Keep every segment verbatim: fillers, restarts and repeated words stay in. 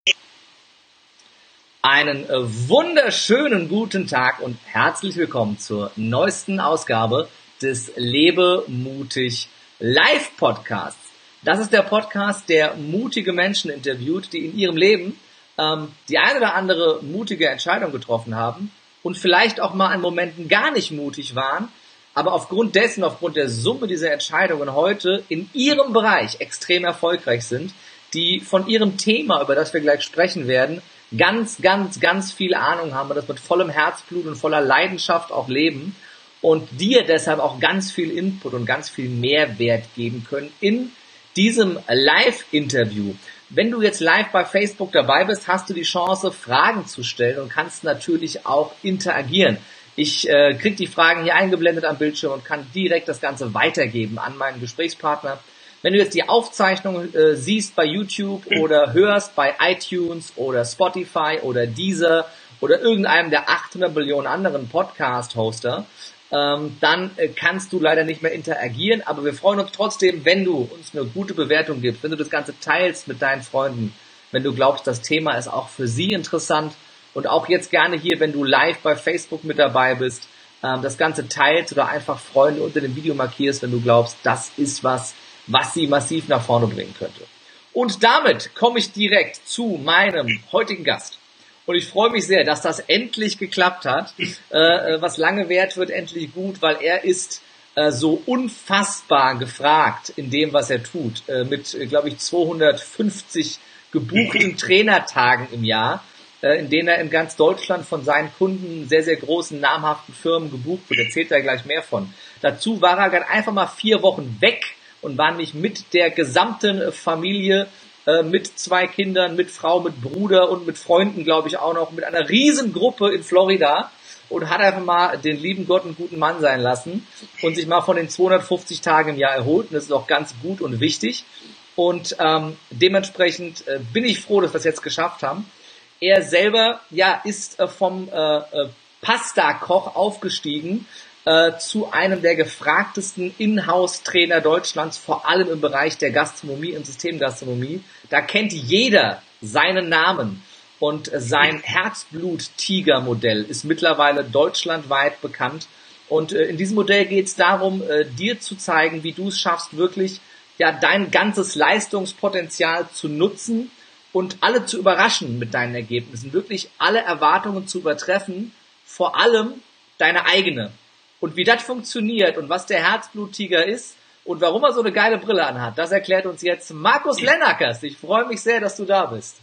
Einen äh, wunderschönen guten Tag und herzlich willkommen zur neuesten Ausgabe des Lebe mutig Live Podcasts. Das ist der Podcast, der mutige Menschen interviewt, die in ihrem Leben ähm, die eine oder andere mutige Entscheidung getroffen haben und vielleicht auch mal an Momenten gar nicht mutig waren, aber aufgrund dessen, aufgrund der Summe dieser Entscheidungen heute in ihrem Bereich extrem erfolgreich sind, die von ihrem Thema, über das wir gleich sprechen werden, ganz, ganz, ganz viel Ahnung haben und das mit vollem Herzblut und voller Leidenschaft auch leben und dir deshalb auch ganz viel Input und ganz viel Mehrwert geben können in diesem Live-Interview. Wenn du jetzt live bei Facebook dabei bist, hast du die Chance, Fragen zu stellen und kannst natürlich auch interagieren. Ich äh, kriege die Fragen hier eingeblendet am Bildschirm und kann direkt das Ganze weitergeben an meinen Gesprächspartner. Wenn du jetzt die Aufzeichnung äh, siehst bei YouTube oder hörst bei iTunes oder Spotify oder Deezer oder irgendeinem der achthundert Millionen anderen Podcast-Hoster, ähm, dann äh, kannst du leider nicht mehr interagieren. Aber wir freuen uns trotzdem, wenn du uns eine gute Bewertung gibst, wenn du das Ganze teilst mit deinen Freunden, wenn du glaubst, das Thema ist auch für sie interessant und auch jetzt gerne hier, wenn du live bei Facebook mit dabei bist, ähm, das Ganze teilst oder einfach Freunde unter dem Video markierst, wenn du glaubst, das ist was, was sie massiv nach vorne bringen könnte. Und damit komme ich direkt zu meinem heutigen Gast. Und ich freue mich sehr, dass das endlich geklappt hat. Äh, was lange währt, wird endlich gut, weil er ist äh, so unfassbar gefragt in dem, was er tut. Äh, mit, äh, glaube ich, zweihundertfünfzig gebuchten Trainertagen im Jahr, äh, in denen er in ganz Deutschland von seinen Kunden, sehr, sehr großen, namhaften Firmen gebucht wird. Erzählt er gleich mehr von. Dazu war er gerade einfach mal vier Wochen weg und war nicht mit der gesamten Familie, äh, mit zwei Kindern, mit Frau, mit Bruder und mit Freunden, glaube ich, auch noch, mit einer Riesengruppe in Florida und hat einfach mal den lieben Gott einen guten Mann sein lassen und sich mal von den zweihundertfünfzig Tagen im Jahr erholt. Und das ist auch ganz gut und wichtig. Und ähm, dementsprechend äh, bin ich froh, dass wir es jetzt geschafft haben. Er selber ja ist äh, vom äh, äh, Pasta-Koch aufgestiegen Äh, zu einem der gefragtesten Inhouse-Trainer Deutschlands, vor allem im Bereich der Gastronomie und Systemgastronomie. Da kennt jeder seinen Namen und sein Herzblut-Tiger-Modell ist mittlerweile deutschlandweit bekannt. Und äh, in diesem Modell geht es darum, äh, dir zu zeigen, wie du es schaffst, wirklich ja dein ganzes Leistungspotenzial zu nutzen und alle zu überraschen mit deinen Ergebnissen, wirklich alle Erwartungen zu übertreffen, vor allem deine eigene. Und wie das funktioniert und was der Herzbluttiger ist und warum er so eine geile Brille anhat, das erklärt uns jetzt Markus Lennarkers. Ich freue mich sehr, dass du da bist.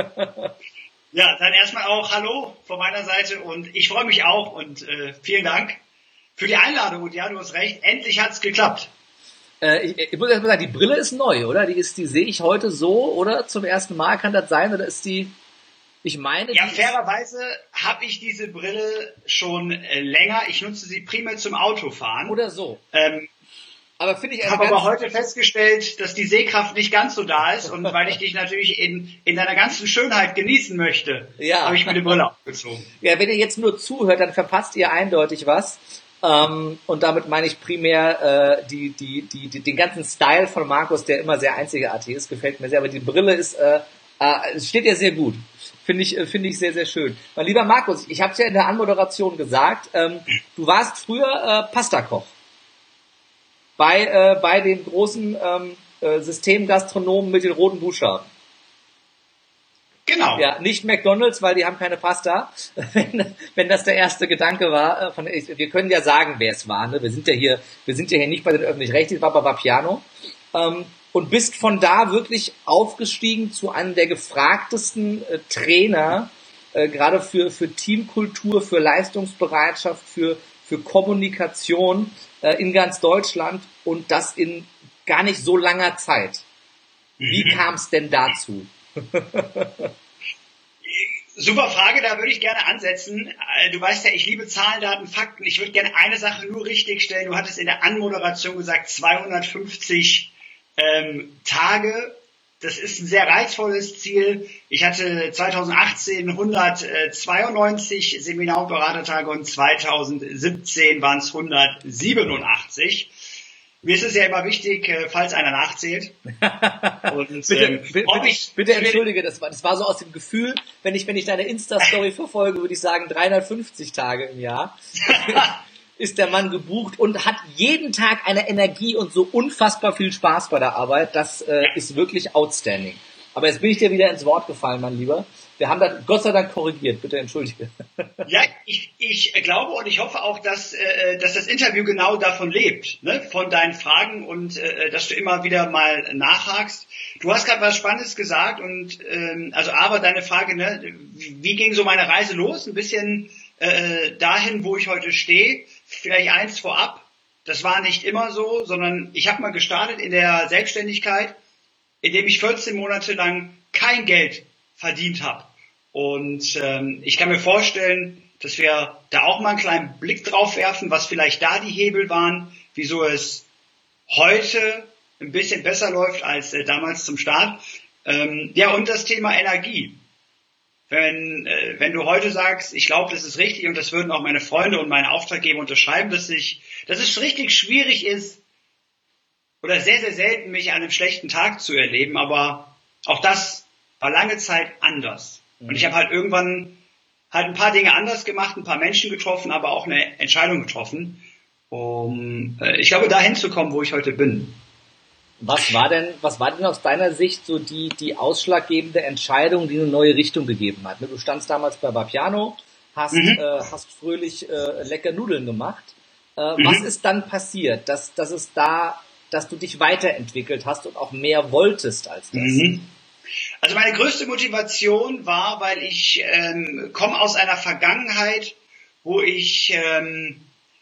Ja, dann erstmal auch Hallo von meiner Seite und ich freue mich auch und äh, vielen Dank für die Einladung. Und ja, du hast recht, endlich hat's geklappt. Äh, ich, ich muss erst mal sagen, die Brille ist neu, oder? Die ist, die sehe ich heute so, oder? Zum ersten Mal, kann das sein, oder ist die... Ich meine, ja, fairerweise habe ich diese Brille schon äh, länger. Ich nutze sie primär zum Autofahren. Oder so. Ähm, aber finde ich Ich habe aber heute festgestellt, dass die Sehkraft nicht ganz so da ist. Und weil ich dich natürlich in, in deiner ganzen Schönheit genießen möchte, ja. habe ich mir die Brille aufgezogen. Ja, wenn ihr jetzt nur zuhört, dann verpasst ihr eindeutig was. Ähm, und damit meine ich primär äh, die, die, die, die, den ganzen Style von Markus, der immer sehr einzigartig ist. Gefällt mir sehr. Aber die Brille ist, äh, äh, es steht ja sehr gut. Finde ich, finde ich sehr, sehr schön. Mein lieber Markus, ich habe es ja in der Anmoderation gesagt, ähm, du warst früher äh, Pastakoch bei, äh, bei dem großen ähm, äh, Systemgastronomen mit den roten Buchstaben. Genau. Ja, nicht McDonald's, weil die haben keine Pasta. wenn, wenn das der erste Gedanke war, äh, von, ich, wir können ja sagen, wer es war. Ne? Wir sind ja hier, wir sind ja hier nicht bei den Öffentlich-Rechtlichen, war bei Vapiano. Ähm, und bist von da wirklich aufgestiegen zu einem der gefragtesten äh, Trainer, äh, gerade für, für Teamkultur, für Leistungsbereitschaft, für, für Kommunikation äh, in ganz Deutschland und das in gar nicht so langer Zeit. Wie kam es denn dazu? Super Frage, da würde ich gerne ansetzen. Du weißt ja, ich liebe Zahlen, Daten, Fakten. Ich würde gerne eine Sache nur richtig stellen. Du hattest in der Anmoderation gesagt, zweihundertfünfzig ähm, Tage. Das ist ein sehr reizvolles Ziel. Ich hatte zweitausendachtzehn hundertzweiundneunzig Seminar- und Beratertage und zweitausendsiebzehn waren es hundertsiebenundachtzig. Mir ist es ja immer wichtig, falls einer nachzählt. Und, bitte, ähm, bitte, ich, bitte entschuldige, das war, das war so aus dem Gefühl, wenn ich, wenn ich deine Insta-Story verfolge, würde ich sagen dreihundertfünfzig Tage im Jahr ist der Mann gebucht und hat jeden Tag eine Energie und so unfassbar viel Spaß bei der Arbeit. Das äh, ja. ist wirklich outstanding. Aber jetzt bin ich dir wieder ins Wort gefallen, mein Lieber. Wir haben das Gott sei Dank korrigiert. Bitte entschuldige. Ja, ich, ich glaube und ich hoffe auch, dass, äh, dass das Interview genau davon lebt, ne? Von deinen Fragen und äh, dass du immer wieder mal nachhakst. Du hast gerade was Spannendes gesagt und ähm, also aber deine Frage, ne? Wie ging so meine Reise los? Ein bisschen äh, dahin, wo ich heute stehe. Vielleicht eins vorab. Das war nicht immer so, sondern ich habe mal gestartet in der Selbstständigkeit, indem ich vierzehn Monate lang kein Geld verdient habe. Und ähm, ich kann mir vorstellen, dass wir da auch mal einen kleinen Blick drauf werfen, was vielleicht da die Hebel waren, wieso es heute ein bisschen besser läuft als äh, damals zum Start. Ähm, ja, und das Thema Energie. Wenn, äh, wenn du heute sagst, ich glaube, das ist richtig und das würden auch meine Freunde und meine Auftraggeber unterschreiben, dass, ich, dass es richtig schwierig ist oder sehr, sehr selten, mich an einem schlechten Tag zu erleben, aber auch das war lange Zeit anders. Und ich habe halt irgendwann halt ein paar Dinge anders gemacht, ein paar Menschen getroffen, aber auch eine Entscheidung getroffen, um, äh, ich glaube, dahin zu kommen, wo ich heute bin. Was war denn, was war denn aus deiner Sicht so die, die ausschlaggebende Entscheidung, die eine neue Richtung gegeben hat? Du standst damals bei Vapiano, hast, mhm. äh, hast fröhlich äh, lecker Nudeln gemacht. Äh, mhm. Was ist dann passiert, dass, dass es da, dass du dich weiterentwickelt hast und auch mehr wolltest als das? Mhm. Also meine größte Motivation war, weil ich ähm, komme aus einer Vergangenheit, wo ich ähm,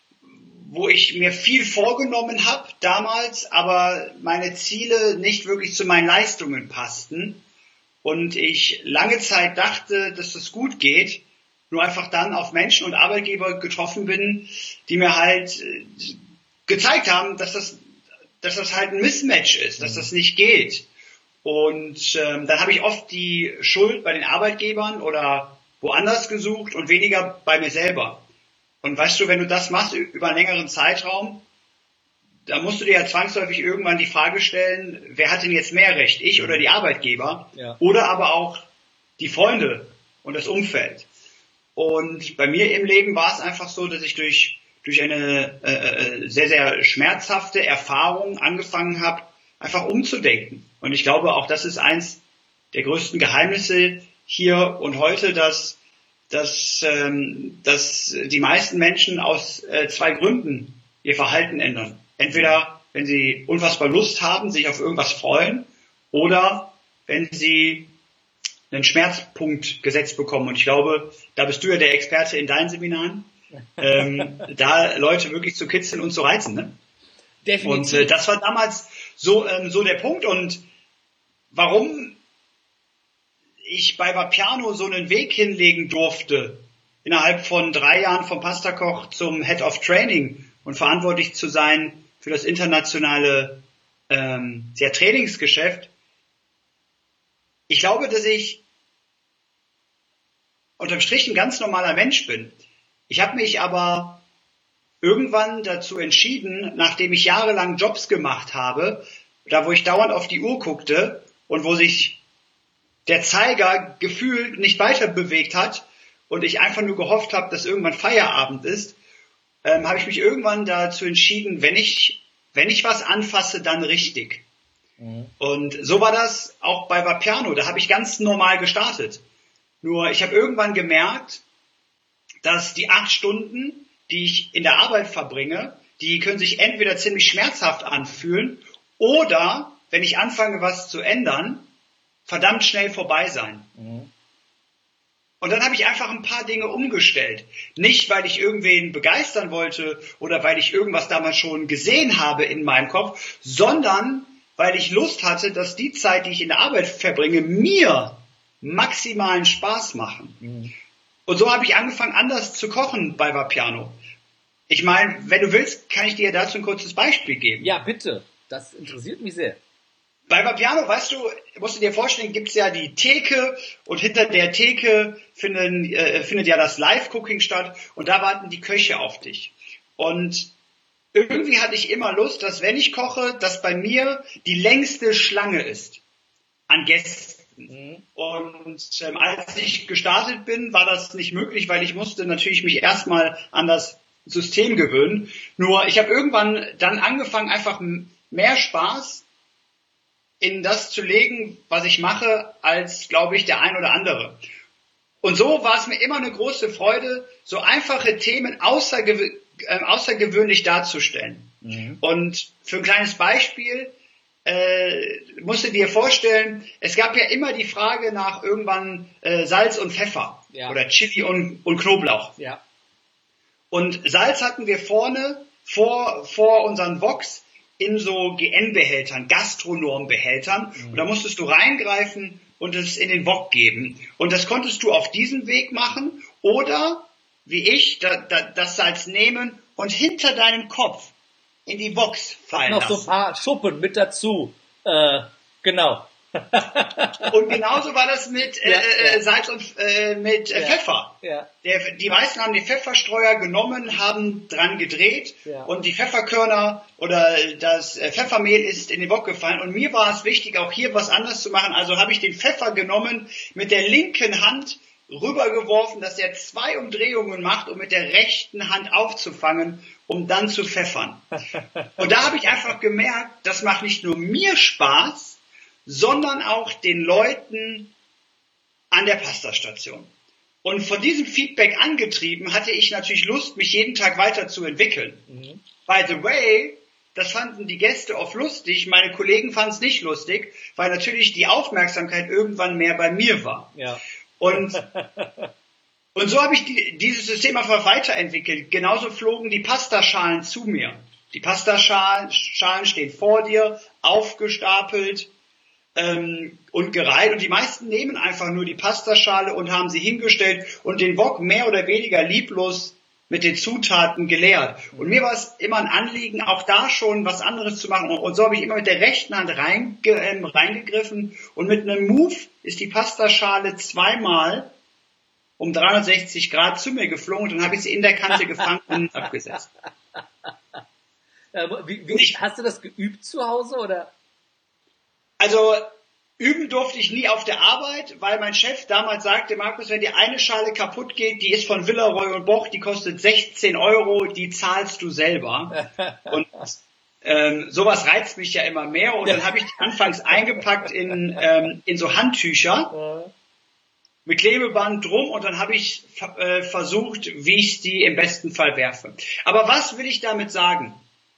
wo ich mir viel vorgenommen habe damals, aber meine Ziele nicht wirklich zu meinen Leistungen passten und ich lange Zeit dachte, dass das gut geht, nur einfach dann auf Menschen und Arbeitgeber getroffen bin, die mir halt äh, gezeigt haben, dass das dass das halt ein Mismatch ist, dass das nicht geht. Und ähm, dann habe ich oft die Schuld bei den Arbeitgebern oder woanders gesucht und weniger bei mir selber. Und weißt du, wenn du das machst über einen längeren Zeitraum, dann musst du dir ja zwangsläufig irgendwann die Frage stellen, wer hat denn jetzt mehr Recht, ich oder die Arbeitgeber? Ja. Oder aber auch die Freunde und das Umfeld. Und bei mir im Leben war es einfach so, dass ich durch, durch eine äh, sehr, sehr schmerzhafte Erfahrung angefangen habe, einfach umzudenken. Und ich glaube, auch das ist eins der größten Geheimnisse hier und heute, dass, dass, ähm, dass die meisten Menschen aus äh, zwei Gründen ihr Verhalten ändern. Entweder, wenn sie unfassbar Lust haben, sich auf irgendwas freuen, oder wenn sie einen Schmerzpunkt gesetzt bekommen. Und ich glaube, da bist du ja der Experte in deinen Seminaren, ähm, da Leute wirklich zu kitzeln und zu reizen. Ne? Definitiv. Und äh, das war damals so, ähm, so der Punkt. Und warum ich bei Vapiano so einen Weg hinlegen durfte, innerhalb von drei Jahren vom Pastakoch zum Head of Training und verantwortlich zu sein für das internationale ähm, ja, Trainingsgeschäft. Ich glaube, dass ich unterm Strich ein ganz normaler Mensch bin. Ich habe mich aber irgendwann dazu entschieden, nachdem ich jahrelang Jobs gemacht habe, da wo ich dauernd auf die Uhr guckte und wo sich der Zeiger gefühlt nicht weiter bewegt hat und ich einfach nur gehofft habe, dass irgendwann Feierabend ist, ähm, habe ich mich irgendwann dazu entschieden, wenn ich, wenn ich was anfasse, dann richtig. Mhm. Und so war das auch bei Vapiano. Da habe ich ganz normal gestartet. Nur ich habe irgendwann gemerkt, dass die acht Stunden, die ich in der Arbeit verbringe, die können sich entweder ziemlich schmerzhaft anfühlen oder, wenn ich anfange, was zu ändern, verdammt schnell vorbei sein. Mhm. Und dann habe ich einfach ein paar Dinge umgestellt. Nicht, weil ich irgendwen begeistern wollte oder weil ich irgendwas damals schon gesehen habe in meinem Kopf, sondern weil ich Lust hatte, dass die Zeit, die ich in der Arbeit verbringe, mir maximalen Spaß machen. Mhm. Und so habe ich angefangen, anders zu kochen bei Vapiano. Ich meine, wenn du willst, kann ich dir dazu ein kurzes Beispiel geben. Ja, bitte. Das interessiert mich sehr. Bei Vapiano, weißt du, musst du dir vorstellen, gibt's ja die Theke und hinter der Theke finden, äh, findet ja das Live-Cooking statt und da warten die Köche auf dich. Und irgendwie hatte ich immer Lust, dass wenn ich koche, dass bei mir die längste Schlange ist an Gästen. Mhm. Und ähm, als ich gestartet bin, war das nicht möglich, weil ich musste natürlich mich erstmal an das System gewöhnen. Nur ich habe irgendwann dann angefangen, einfach mehr Spaß in das zu legen, was ich mache, als, glaube ich, der ein oder andere. Und so war es mir immer eine große Freude, so einfache Themen außergew äh, außergewöhnlich darzustellen. Mhm. Und für ein kleines Beispiel äh, musst du dir vorstellen, es gab ja immer die Frage nach irgendwann äh, Salz und Pfeffer, ja, oder Chili und, und Knoblauch. Ja. Und Salz hatten wir vorne vor, vor unseren Woks in so G N-Behältern, Gastronombehältern. Mhm. Und da musstest du reingreifen und es in den Wok geben. Und das konntest du auf diesem Weg machen oder, wie ich, da, da, das Salz nehmen und hinter deinem Kopf in die Woks fallen noch lassen. So ein paar Schuppen mit dazu. Äh, genau. Und genauso war das mit äh, ja, ja. Salz und äh, mit äh, ja, Pfeffer. Ja. Der, die meisten haben den Pfefferstreuer genommen, haben dran gedreht, ja, und die Pfefferkörner oder das äh, Pfeffermehl ist in den Wok gefallen. Und mir war es wichtig, auch hier was anderes zu machen. Also habe ich den Pfeffer genommen, mit der linken Hand rübergeworfen, dass er zwei Umdrehungen macht, um mit der rechten Hand aufzufangen, um dann zu pfeffern. Und da habe ich einfach gemerkt, das macht nicht nur mir Spaß, sondern auch den Leuten an der Pastastation. Und von diesem Feedback angetrieben hatte ich natürlich Lust, mich jeden Tag weiterzuentwickeln. Mhm. By the way, das fanden die Gäste oft lustig, meine Kollegen fanden es nicht lustig, weil natürlich die Aufmerksamkeit irgendwann mehr bei mir war. Ja. Und, und so habe ich die, dieses System einfach weiterentwickelt. Genauso flogen die Pastaschalen zu mir. Die Pastaschalen Schalen stehen vor dir, aufgestapelt, Ähm, und gereiht, und die meisten nehmen einfach nur die Pastaschale und haben sie hingestellt und den Wok mehr oder weniger lieblos mit den Zutaten geleert. Und mir war es immer ein Anliegen, auch da schon was anderes zu machen. Und so habe ich immer mit der rechten Hand reinge äh, reingegriffen und mit einem Move ist die Pastaschale zweimal um dreihundertsechzig Grad zu mir geflogen und dann habe ich sie in der Kante gefangen und abgesetzt. Äh, wie, wie, hast du das geübt zu Hause oder? Also üben durfte ich nie auf der Arbeit, weil mein Chef damals sagte, Markus, wenn dir eine Schale kaputt geht, die ist von Villeroy und Boch, die kostet sechzehn Euro, die zahlst du selber. Und ähm, sowas reizt mich ja immer mehr. Und dann habe ich die anfangs eingepackt in, ähm, in so Handtücher mit Klebeband drum und dann habe ich äh, versucht, wie ich die im besten Fall werfe. Aber was will ich damit sagen?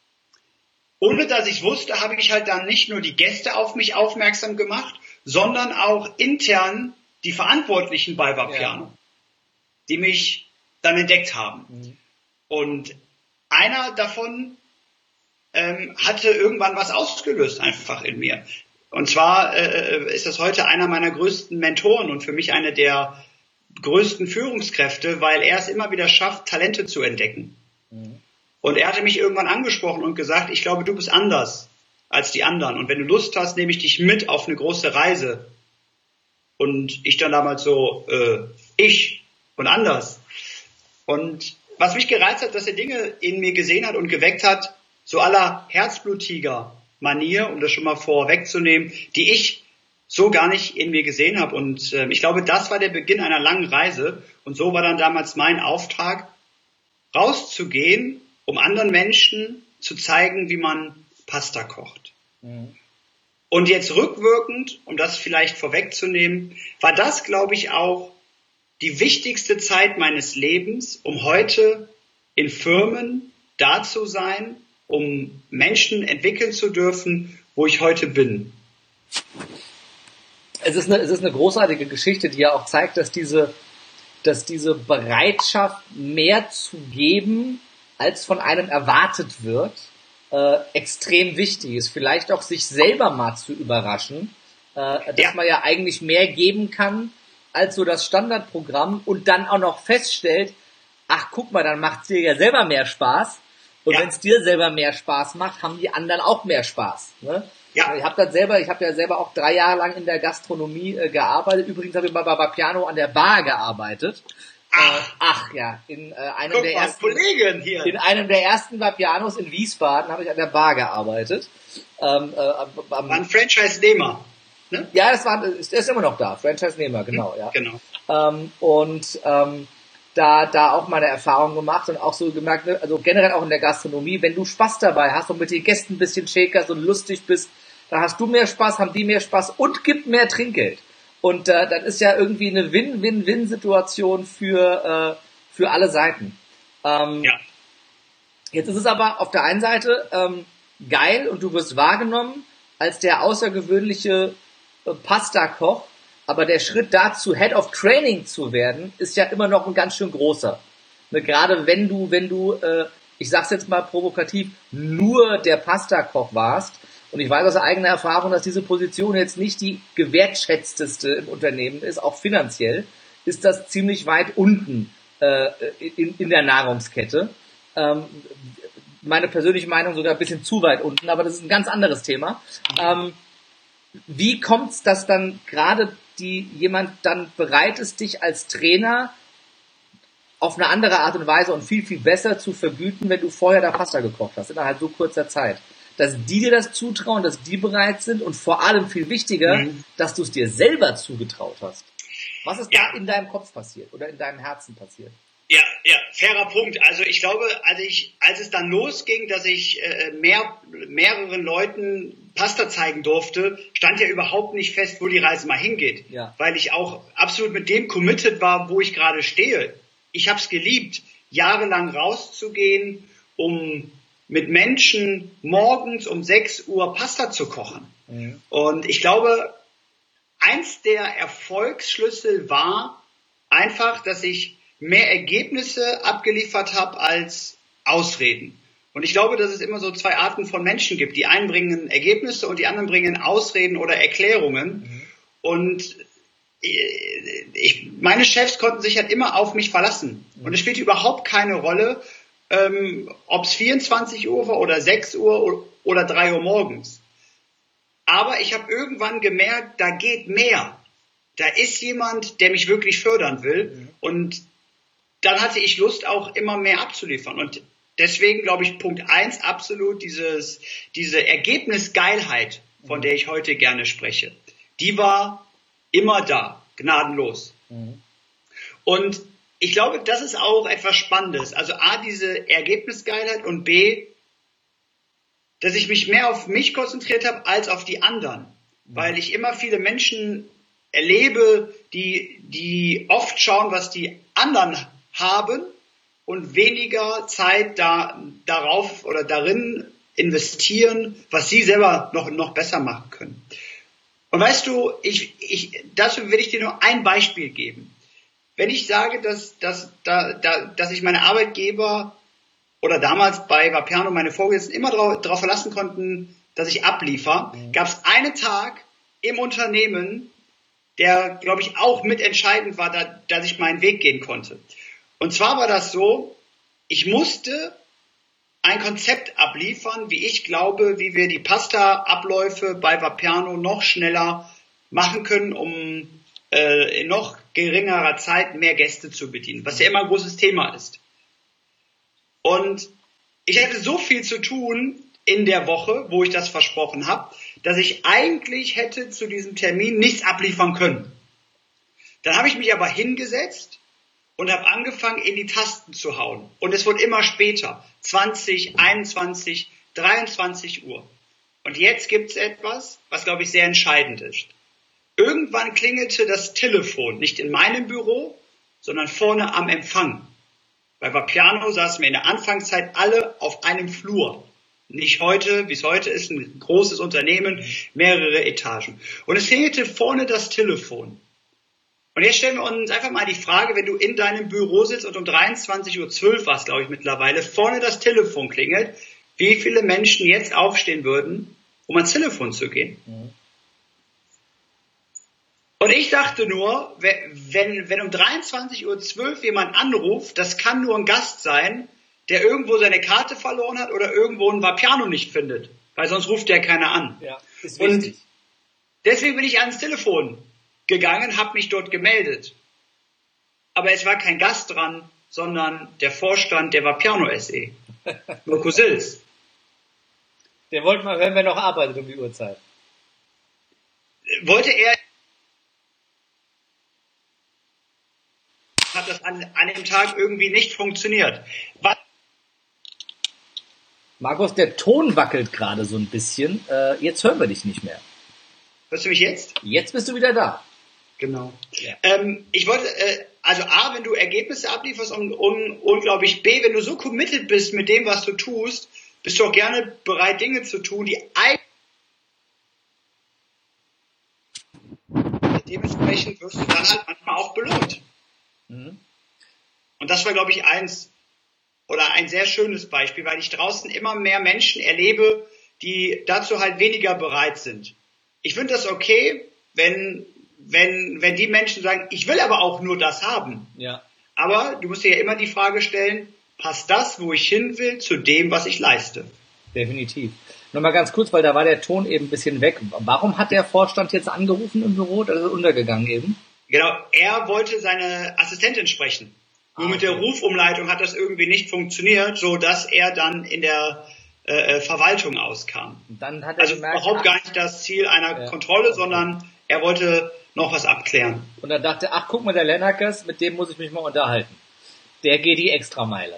Ohne dass ich wusste, habe ich halt dann nicht nur die Gäste auf mich aufmerksam gemacht, sondern auch intern die Verantwortlichen bei Vapiano, ja, die mich dann entdeckt haben. Mhm. Und einer davon ähm, hatte irgendwann was ausgelöst einfach in mir. Und zwar äh, ist das heute einer meiner größten Mentoren und für mich eine der größten Führungskräfte, weil er es immer wieder schafft, Talente zu entdecken. Mhm. Und er hatte mich irgendwann angesprochen und gesagt, ich glaube, du bist anders als die anderen. Und wenn du Lust hast, nehme ich dich mit auf eine große Reise. Und ich dann damals so, äh, ich und anders. Und was mich gereizt hat, dass er Dinge in mir gesehen hat und geweckt hat, so aller Herzbluttiger-Manier, um das schon mal vorwegzunehmen, die ich so gar nicht in mir gesehen habe. Und äh, ich glaube, das war der Beginn einer langen Reise. Und so war dann damals mein Auftrag, rauszugehen, um anderen Menschen zu zeigen, wie man Pasta kocht. Mhm. Und jetzt rückwirkend, um das vielleicht vorwegzunehmen, war das, glaube ich, auch die wichtigste Zeit meines Lebens, um heute in Firmen da zu sein, um Menschen entwickeln zu dürfen, wo ich heute bin. Es ist eine, es ist eine großartige Geschichte, die ja auch zeigt, dass diese, dass diese Bereitschaft, mehr zu geben, als von einem erwartet wird, äh, extrem wichtig ist. Vielleicht auch sich selber mal zu überraschen, äh, dass ja. man ja eigentlich mehr geben kann, als so das Standardprogramm und dann auch noch feststellt, ach guck mal, dann macht's dir ja selber mehr Spaß. Und ja. wenn es dir selber mehr Spaß macht, haben die anderen auch mehr Spaß. Ne? Ja. Ich habe das selber, ich habe ja selber auch drei Jahre lang in der Gastronomie äh, gearbeitet. Übrigens habe ich mal bei Vapiano an der Bar gearbeitet. Ach, äh, ach ja, in äh, einem Guck der mal, ersten Kollegen hier. In einem der ersten Vapianos in Wiesbaden habe ich an der Bar gearbeitet. Ähm, äh, am, war ein Franchise-Nehmer. Ne? Ja, das war, ist, ist immer noch da, Franchise-Nehmer, genau, ja. Genau. Ähm, und ähm, da da auch meine Erfahrung gemacht und auch so gemerkt, ne, also generell auch in der Gastronomie, wenn du Spaß dabei hast und mit den Gästen ein bisschen shakerst und lustig bist, dann hast du mehr Spaß, haben die mehr Spaß und gibt mehr Trinkgeld. Und äh, das ist ja irgendwie eine Win-Win-Win-Situation für äh, für alle Seiten. Ähm, ja. Jetzt ist es aber auf der einen Seite ähm, geil und du wirst wahrgenommen als der außergewöhnliche äh, Pasta-Koch, aber der Schritt dazu, Head of Training zu werden, ist ja immer noch ein ganz schön großer. Ne, gerade wenn du, wenn du, äh, ich sag's jetzt mal provokativ, nur der Pasta-Koch warst, und ich weiß aus eigener Erfahrung, dass diese Position jetzt nicht die gewertschätzteste im Unternehmen ist, auch finanziell, ist das ziemlich weit unten äh, in, in der Nahrungskette. Ähm, meine persönliche Meinung sogar ein bisschen zu weit unten, aber das ist ein ganz anderes Thema. Ähm, wie kommt's, dass dann gerade die jemand dann bereit ist, dich als Trainer auf eine andere Art und Weise und viel, viel besser zu vergüten, wenn du vorher da Pasta gekocht hast, innerhalb so kurzer Zeit? Dass die dir das zutrauen, dass die bereit sind und vor allem viel wichtiger, mhm. dass du es dir selber zugetraut hast. Was ist ja. da in deinem Kopf passiert oder in deinem Herzen passiert? Ja, ja, fairer Punkt. Also ich glaube, als ich, als es dann losging, dass ich äh, mehr, mehreren Leuten Pasta zeigen durfte, stand ja überhaupt nicht fest, wo die Reise mal hingeht. Ja. Weil ich auch absolut mit dem committed war, wo ich gerade stehe. Ich habe es geliebt, jahrelang rauszugehen, um mit Menschen morgens um sechs Uhr Pasta zu kochen. Mhm. Und ich glaube, eins der Erfolgsschlüssel war einfach, dass ich mehr Ergebnisse abgeliefert habe als Ausreden. Und ich glaube, dass es immer so zwei Arten von Menschen gibt. Die einen bringen Ergebnisse und die anderen bringen Ausreden oder Erklärungen. Mhm. Und ich, meine Chefs konnten sich halt immer auf mich verlassen. Mhm. Und es spielte überhaupt keine Rolle, ähm, ob es vierundzwanzig Uhr war oder sechs Uhr oder drei Uhr morgens. Aber ich habe irgendwann gemerkt, da geht mehr. Da ist jemand, der mich wirklich fördern will. Mhm. Und dann hatte ich Lust, auch immer mehr abzuliefern. Und deswegen glaube ich, Punkt eins absolut dieses, diese Ergebnisgeilheit, von der ich heute gerne spreche, die war immer da, gnadenlos. Mhm. Und ich glaube, das ist auch etwas Spannendes. Also A, diese Ergebnisgeilheit und B, dass ich mich mehr auf mich konzentriert habe als auf die anderen. Mhm. Weil ich immer viele Menschen erlebe, die, die oft schauen, was die anderen haben und weniger Zeit da, darauf oder darin investieren, was sie selber noch, noch besser machen können. Und weißt du, ich, ich, dazu will ich dir nur ein Beispiel geben. Wenn ich sage, dass, dass, da, da, dass ich meine Arbeitgeber oder damals bei Vapiano meine Vorgesetzten immer darauf verlassen konnten, dass ich abliefer, mhm. gab es einen Tag im Unternehmen, der, glaube ich, auch mitentscheidend war, da, dass ich meinen Weg gehen konnte. Und zwar war das so, ich musste ein Konzept abliefern, wie ich glaube, wie wir die Pasta-Abläufe bei Vapiano noch schneller machen können, um äh, in noch geringerer Zeit mehr Gäste zu bedienen, was ja immer ein großes Thema ist. Und ich hatte so viel zu tun in der Woche, wo ich das versprochen habe, dass ich eigentlich hätte zu diesem Termin nichts abliefern können. Dann habe ich mich aber hingesetzt und habe angefangen, in die Tasten zu hauen. Und es wurde immer später, zwanzig, einundzwanzig, dreiundzwanzig Uhr. Und jetzt gibt es etwas, was, glaube ich, sehr entscheidend ist. Irgendwann klingelte das Telefon, nicht in meinem Büro, sondern vorne am Empfang. Bei Vapiano saßen wir in der Anfangszeit alle auf einem Flur. Nicht heute, wie es heute ist, ein großes Unternehmen, mehrere Etagen. Und es klingelte vorne das Telefon. Und jetzt stellen wir uns einfach mal die Frage, wenn du in deinem Büro sitzt und um dreiundzwanzig Uhr zwölf war es, glaube ich, mittlerweile, vorne das Telefon klingelt, wie viele Menschen jetzt aufstehen würden, um ans Telefon zu gehen. Mhm. Und ich dachte nur, wenn, wenn um dreiundzwanzig Uhr zwölf jemand anruft, das kann nur ein Gast sein, der irgendwo seine Karte verloren hat oder irgendwo ein Vapiano nicht findet. Weil sonst ruft ja keiner an. Ja, ist wichtig. Und deswegen bin ich ans Telefon gegangen, habe mich dort gemeldet. aber es war kein Gast dran, sondern der Vorstand der Vapiano S E. Mirko Sils. Der wollte mal hören, wer noch arbeitet um die Uhrzeit. Wollte er, hat das an, an dem Tag irgendwie nicht funktioniert. Was Markus, der Ton wackelt gerade so ein bisschen. Äh, jetzt hören wir dich nicht mehr. Hörst du mich jetzt? Jetzt bist du wieder da. Genau. Ja. Ähm, ich wollte, äh, also A, wenn du Ergebnisse ablieferst und, und, und glaube ich, B, wenn du so committed bist mit dem, was du tust, bist du auch gerne bereit, Dinge zu tun, die eigentlich dementsprechend wirst du dann halt manchmal auch belohnt. Mhm. Und das war, glaube ich, eins oder ein sehr schönes Beispiel, weil ich draußen immer mehr Menschen erlebe, die dazu halt weniger bereit sind. Ich finde das okay, wenn, wenn, wenn die Menschen sagen, ich will aber auch nur das haben. Ja. Aber du musst dir ja immer die Frage stellen, passt das, wo ich hin will, zu dem, was ich leiste? Definitiv. Nochmal ganz kurz, weil da war der Ton eben ein bisschen weg. Warum hat der Vorstand jetzt angerufen im Büro? Das ist untergegangen eben. Genau, er wollte seine Assistentin sprechen. Nur ah, mit der okay. Rufumleitung hat das irgendwie nicht funktioniert, so dass er dann in der äh, Verwaltung auskam. Dann hat er also gemerkt, überhaupt ach, gar nicht das Ziel einer ja, Kontrolle, okay. sondern er wollte noch was abklären. Und dann dachte, ach guck mal, der Lennarkes, mit dem muss ich mich mal unterhalten. Der geht die Extrameile.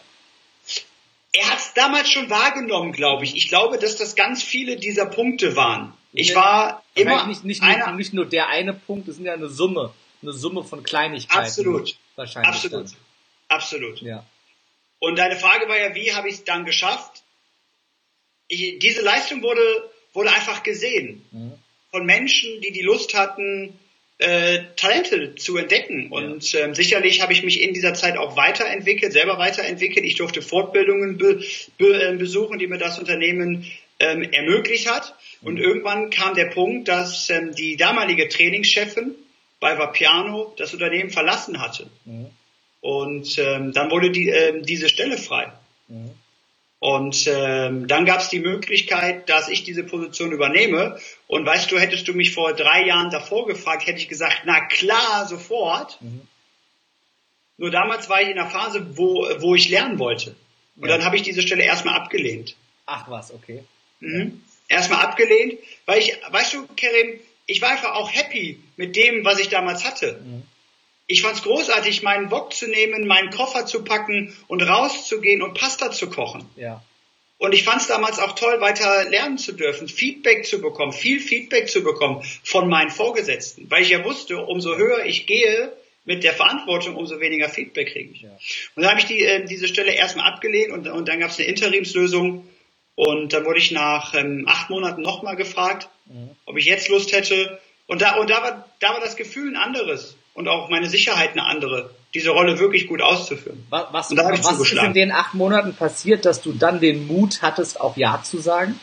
Er hat es damals schon wahrgenommen, glaube ich. Ich glaube, dass das ganz viele dieser Punkte waren. Ich war immer nicht, nicht, einer, nur, nicht nur der eine Punkt, es sind ja eine Summe, eine Summe von Kleinigkeiten. Absolut, wahrscheinlich absolut, dann. absolut. Ja. Und deine Frage war ja, wie habe ich es dann geschafft? Ich, diese Leistung wurde, wurde einfach gesehen mhm. von Menschen, die die Lust hatten, äh, Talente zu entdecken. Und ja. ähm, sicherlich habe ich mich in dieser Zeit auch weiterentwickelt, selber weiterentwickelt. Ich durfte Fortbildungen be, be, äh, besuchen, die mir das Unternehmen ähm, ermöglicht hat. Mhm. Und irgendwann kam der Punkt, dass ähm, die damalige Trainingschefin bei Vapiano das Unternehmen verlassen hatte. Mhm. Und ähm, dann wurde die, ähm, diese Stelle frei. Mhm. Und ähm, dann gab es die Möglichkeit, dass ich diese Position übernehme. Und weißt du, hättest du mich vor drei Jahren davor gefragt, hätte ich gesagt, na klar, sofort. Mhm. Nur damals war ich in einer Phase, wo, wo ich lernen wollte. Und ja. dann habe ich diese Stelle erstmal abgelehnt. Ach was, okay. Mhm. Erstmal abgelehnt, weil ich, weißt du, Kerim, ich war einfach auch happy mit dem, was ich damals hatte. Mhm. Ich fand's großartig, meinen Wok zu nehmen, meinen Koffer zu packen und rauszugehen und Pasta zu kochen. Ja. Und ich fand's damals auch toll, weiter lernen zu dürfen, Feedback zu bekommen, viel Feedback zu bekommen von meinen Vorgesetzten. Weil ich ja wusste, umso höher ich gehe mit der Verantwortung, umso weniger Feedback kriege ich. Ja. Und dann habe ich die, äh, diese Stelle erstmal abgelehnt und, und dann gab's eine Interimslösung. Und dann wurde ich nach ähm, acht Monaten nochmal gefragt, mhm. ob ich jetzt Lust hätte. Und da, und da war, da war das Gefühl ein anderes. Und auch meine Sicherheit eine andere, diese Rolle wirklich gut auszuführen. Was, was, und da habe ich was zugeschlagen. ist in den acht Monaten passiert, dass du dann den Mut hattest, auch Ja zu sagen?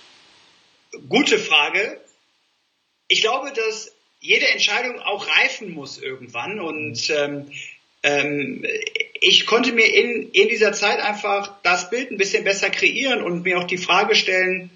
Gute Frage. Ich glaube, dass jede Entscheidung auch reifen muss irgendwann. Und ähm, ähm, ich konnte mir in, in dieser Zeit einfach das Bild ein bisschen besser kreieren und mir auch die Frage stellen,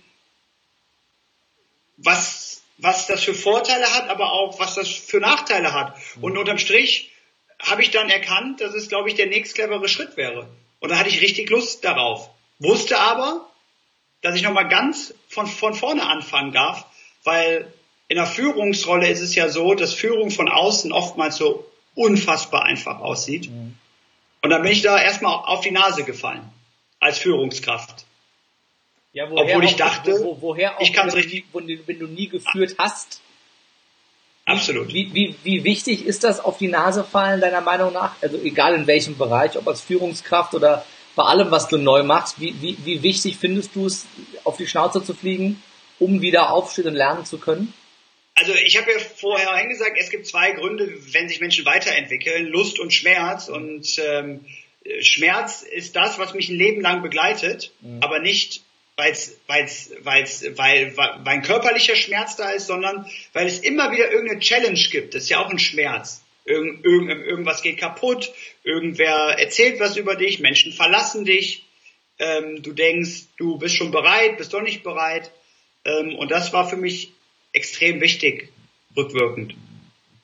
was was das für Vorteile hat, aber auch was das für Nachteile hat. Und unterm Strich habe ich dann erkannt, dass es, glaube ich, der nächst clevere Schritt wäre. Und da hatte ich richtig Lust darauf. Wusste aber, dass ich nochmal ganz von, von vorne anfangen darf, weil in der Führungsrolle ist es ja so, dass Führung von außen oftmals so unfassbar einfach aussieht. Mhm. Und dann bin ich da erstmal auf die Nase gefallen, als Führungskraft. Ja, woher Obwohl ich auch, dachte, wo, woher auch, ich kann es wenn, richtig. wenn, wenn du nie geführt hast. Absolut. Wie, wie, wie wichtig ist das auf die Nase fallen, deiner Meinung nach? Also egal in welchem Bereich, ob als Führungskraft oder bei allem, was du neu machst. Wie, wie, wie wichtig findest du es, auf die Schnauze zu fliegen, um wieder aufstehen und lernen zu können? Also ich habe ja vorher gesagt, es gibt zwei Gründe, wenn sich Menschen weiterentwickeln, Lust und Schmerz. Und ähm, Schmerz ist das, was mich ein Leben lang begleitet, mhm. aber nicht weil's, weil's, weil's, weil, weil ein körperlicher Schmerz da ist, sondern weil es immer wieder irgendeine Challenge gibt. Das ist ja auch ein Schmerz. Irgend, irgend, irgendwas geht kaputt, irgendwer erzählt was über dich, Menschen verlassen dich, ähm, du denkst, du bist schon bereit, bist doch nicht bereit. Ähm, und das war für mich extrem wichtig, rückwirkend.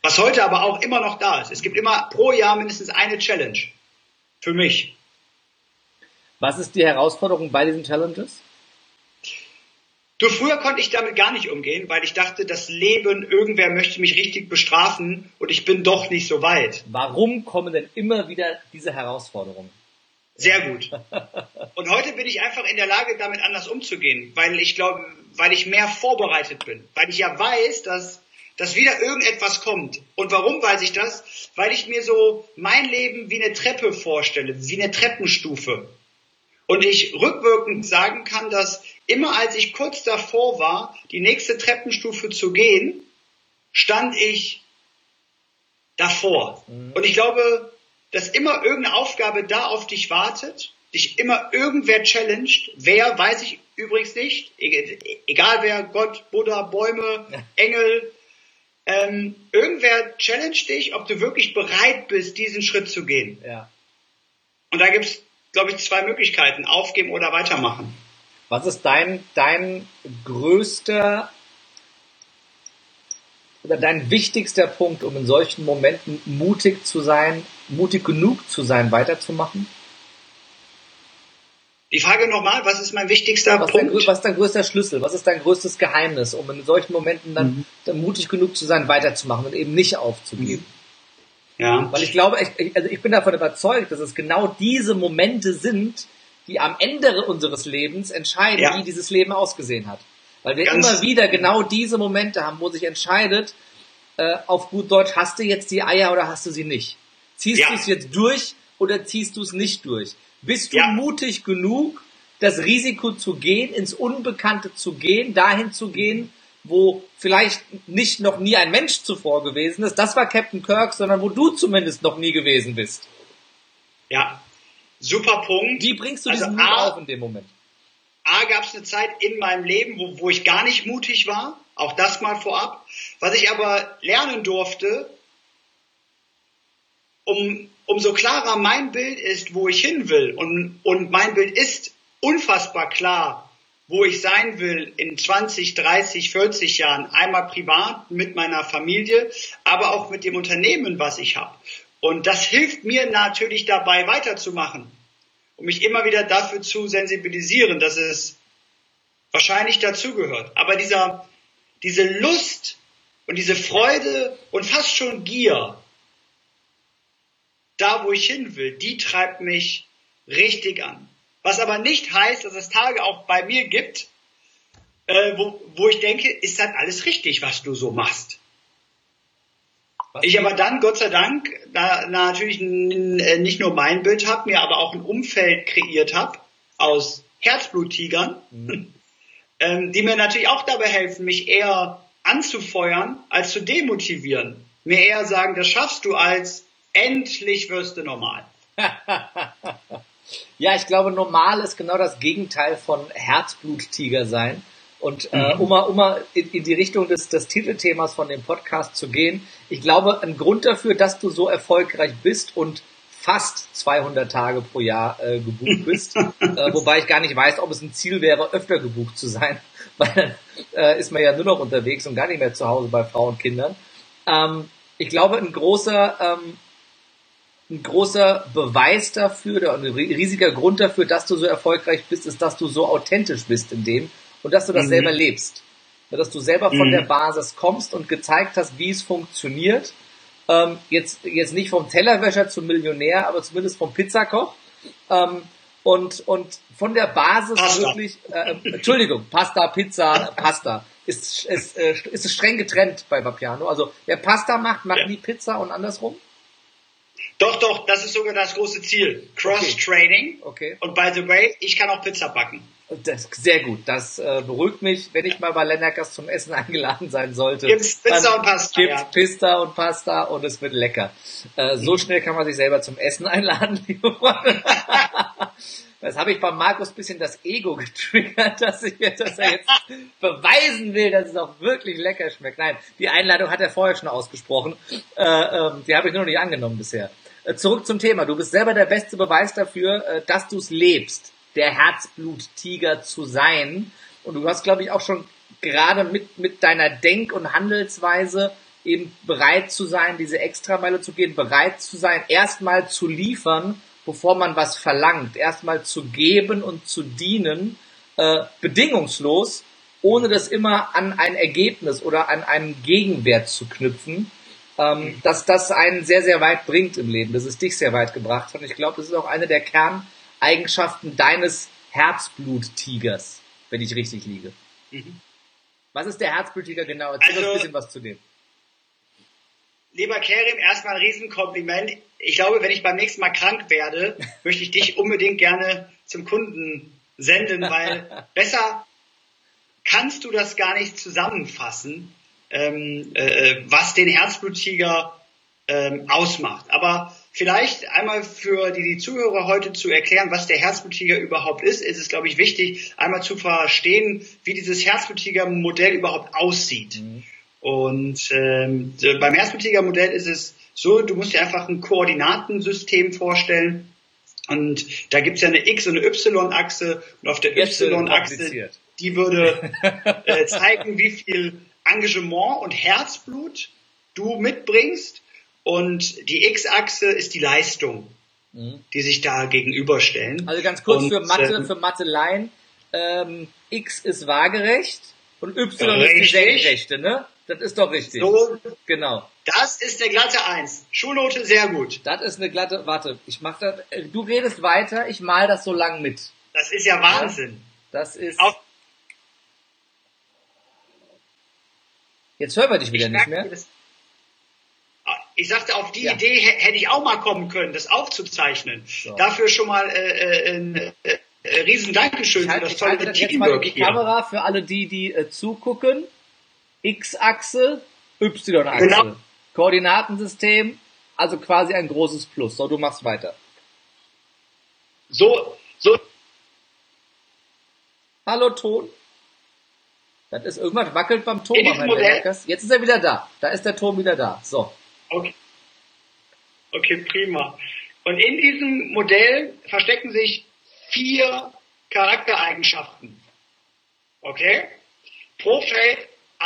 Was heute aber auch immer noch da ist. Es gibt immer pro Jahr mindestens eine Challenge. Für mich. Was ist die Herausforderung bei diesen Challenges? Du, früher konnte ich damit gar nicht umgehen, weil ich dachte, das Leben, irgendwer möchte mich richtig bestrafen und ich bin doch nicht so weit. Warum kommen denn immer wieder diese Herausforderungen? Sehr gut. Und heute bin ich einfach in der Lage, damit anders umzugehen, weil ich glaube, weil ich mehr vorbereitet bin, weil ich ja weiß, dass, dass wieder irgendetwas kommt. Und warum weiß ich das? Weil ich mir so mein Leben wie eine Treppe vorstelle, wie eine Treppenstufe. Und ich rückwirkend sagen kann, dass immer als ich kurz davor war, die nächste Treppenstufe zu gehen, stand ich davor. Mhm. Und ich glaube, dass immer irgendeine Aufgabe da auf dich wartet, dich immer irgendwer challenged. Wer, weiß ich übrigens nicht. Egal wer, Gott, Buddha, Bäume, Engel. Ähm, irgendwer challenged dich, ob du wirklich bereit bist, diesen Schritt zu gehen. Ja. Und da gibt's, glaube ich, zwei Möglichkeiten, aufgeben oder weitermachen. Was ist dein, dein größter oder dein wichtigster Punkt, um in solchen Momenten mutig zu sein, mutig genug zu sein, weiterzumachen? Die Frage nochmal, was ist mein wichtigster was Punkt? Dein, was ist dein größter Schlüssel? Was ist dein größtes Geheimnis, um in solchen Momenten dann, mhm. dann mutig genug zu sein, weiterzumachen und eben nicht aufzugeben? Ja. Weil ich glaube, ich, also ich bin davon überzeugt, dass es genau diese Momente sind, die am Ende unseres Lebens entscheiden, ja. wie dieses Leben ausgesehen hat. Weil wir Ganz immer wieder genau diese Momente haben, wo sich entscheidet, äh, auf gut Deutsch, hast du jetzt die Eier oder hast du sie nicht? Ziehst ja. du es jetzt durch oder ziehst du es nicht durch? Bist du ja. mutig genug, das Risiko zu gehen, ins Unbekannte zu gehen, dahin zu gehen, wo vielleicht nicht noch nie ein Mensch zuvor gewesen ist? Das war Captain Kirk, sondern wo du zumindest noch nie gewesen bist. Ja, super Punkt. Wie bringst du also diesen Mut auf in dem Moment? A, gab es eine Zeit in meinem Leben, wo, wo ich gar nicht mutig war, auch das mal vorab. Was ich aber lernen durfte, um, umso klarer mein Bild ist, wo ich hin will, und, und mein Bild ist unfassbar klar, wo ich sein will in zwanzig, dreißig, vierzig Jahren, einmal privat mit meiner Familie, aber auch mit dem Unternehmen, was ich habe. Und das hilft mir natürlich dabei, weiterzumachen. Um mich immer wieder dafür zu sensibilisieren, dass es wahrscheinlich dazugehört. Aber dieser, diese Lust und diese Freude und fast schon Gier, da wo ich hin will, die treibt mich richtig an. Was aber nicht heißt, dass es Tage auch bei mir gibt, äh, wo, wo ich denke, ist das alles richtig, was du so machst? Ich aber dann, Gott sei Dank, da, na, natürlich nicht nur mein Bild habe, mir aber auch ein Umfeld kreiert habe aus Herzbluttigern, mhm. ähm, die mir natürlich auch dabei helfen, mich eher anzufeuern, als zu demotivieren. Mir eher sagen, das schaffst du, als endlich wirst du normal. Ja, ich glaube, normal ist genau das Gegenteil von Herzbluttiger sein. Und äh, um mal, um mal in, in die Richtung des, des Titelthemas von dem Podcast zu gehen, ich glaube, ein Grund dafür, dass du so erfolgreich bist und fast zweihundert Tage pro Jahr äh, gebucht bist, äh, wobei ich gar nicht weiß, ob es ein Ziel wäre, öfter gebucht zu sein, weil dann äh, ist man ja nur noch unterwegs und gar nicht mehr zu Hause bei Frauen und Kindern. Ähm, ich glaube, ein großer, ähm, ein großer Beweis dafür, oder ein riesiger Grund dafür, dass du so erfolgreich bist, ist, dass du so authentisch bist in dem, und dass du das mhm. selber lebst. Dass du selber von mhm. der Basis kommst und gezeigt hast, wie es funktioniert. Ähm, jetzt, jetzt nicht vom Tellerwäscher zum Millionär, aber zumindest vom Pizzakoch. Ähm, und, und von der Basis Pasta. wirklich, äh, Entschuldigung, Pasta, Pizza, Pasta. Ist, ist, äh, ist es streng getrennt bei Vapiano. Also, wer Pasta macht, macht ja. nie Pizza und andersrum? Doch, doch, das ist sogar das große Ziel. Cross-Training. Okay. Okay. Und by the way, ich kann auch Pizza backen. Das, sehr gut, das äh, beruhigt mich, wenn ich mal bei Lennart's zum Essen eingeladen sein sollte. Gibt's Pizza und Pasta, gibt's ja. Pizza und Pasta und es wird lecker. Äh, so schnell kann man sich selber zum Essen einladen, liebe Freunde. Das habe ich bei Markus ein bisschen das Ego getriggert, dass, ich, dass er jetzt beweisen will, dass es auch wirklich lecker schmeckt. Nein, die Einladung hat er vorher schon ausgesprochen. Äh, ähm, die habe ich nur noch nicht angenommen bisher. Äh, zurück zum Thema. Du bist selber der beste Beweis dafür, äh, dass du es lebst, der Herzbluttiger zu sein. Und du hast, glaube ich, auch schon gerade mit, mit deiner Denk- und Handelsweise eben bereit zu sein, diese Extrameile zu gehen, bereit zu sein, erstmal zu liefern, bevor man was verlangt, erstmal zu geben und zu dienen, äh, bedingungslos, ohne das immer an ein Ergebnis oder an einen Gegenwert zu knüpfen, ähm, dass das einen sehr, sehr weit bringt im Leben, dass es dich sehr weit gebracht hat. Und ich glaube, das ist auch eine der Kerneigenschaften deines Herzbluttigers, wenn ich richtig liege. Mhm. Was ist der Herzbluttiger genau? Erzähl also, uns ein bisschen was zu dem. Lieber Kerim, erstmal ein Riesenkompliment. Ich glaube, wenn ich beim nächsten Mal krank werde, möchte ich dich unbedingt gerne zum Kunden senden, weil besser kannst du das gar nicht zusammenfassen, ähm, äh, was den Herzbluttiger ähm, ausmacht. Aber vielleicht einmal für die, die Zuhörer heute zu erklären, was der Herzbluttiger überhaupt ist, ist es, glaube ich, wichtig, einmal zu verstehen, wie dieses Herzbluttiger-Modell überhaupt aussieht. Mhm. Und ähm, beim Herzbluttiger-Modell ist es so, du musst dir einfach ein Koordinatensystem vorstellen. Und da gibt's ja eine X- und eine Y-Achse. Und auf der Y-Achse, die würde äh, zeigen, wie viel Engagement und Herzblut du mitbringst. Und die X-Achse ist die Leistung, mhm. die sich da gegenüberstellen. Also ganz kurz und, für Mathe, äh, für Mathe-Laien. Ähm, X ist waagerecht und Y richtig. Ist die Senkrechte, ne? Das ist doch richtig. So, genau. Das ist der glatte Eins. Schulnote sehr gut. Das ist eine glatte, warte, ich mach das, du redest weiter, ich mal das so lang mit. Das ist ja Wahnsinn. Ja, das ist... Auf, Jetzt hören wir dich wieder nicht mehr. Das, ich sagte, auf die ja. Idee hätte ich auch mal kommen können, das aufzuzeichnen. So. Dafür schon mal äh, äh, ein äh, äh, riesen Dankeschön halt, für das tolle Teamwork. Jetzt mal in die hier. Kamera für alle die, die äh, zugucken. X-Achse, Y-Achse. Genau. Koordinatensystem, also quasi ein großes Plus. So, du machst weiter. So, so. Hallo, Ton. Das ist irgendwas wackelt beim Ton. Jetzt ist er wieder da. Da ist der Ton wieder da. So. Okay. Okay, prima. Und in diesem Modell verstecken sich vier Charaktereigenschaften. Okay? Pro Feld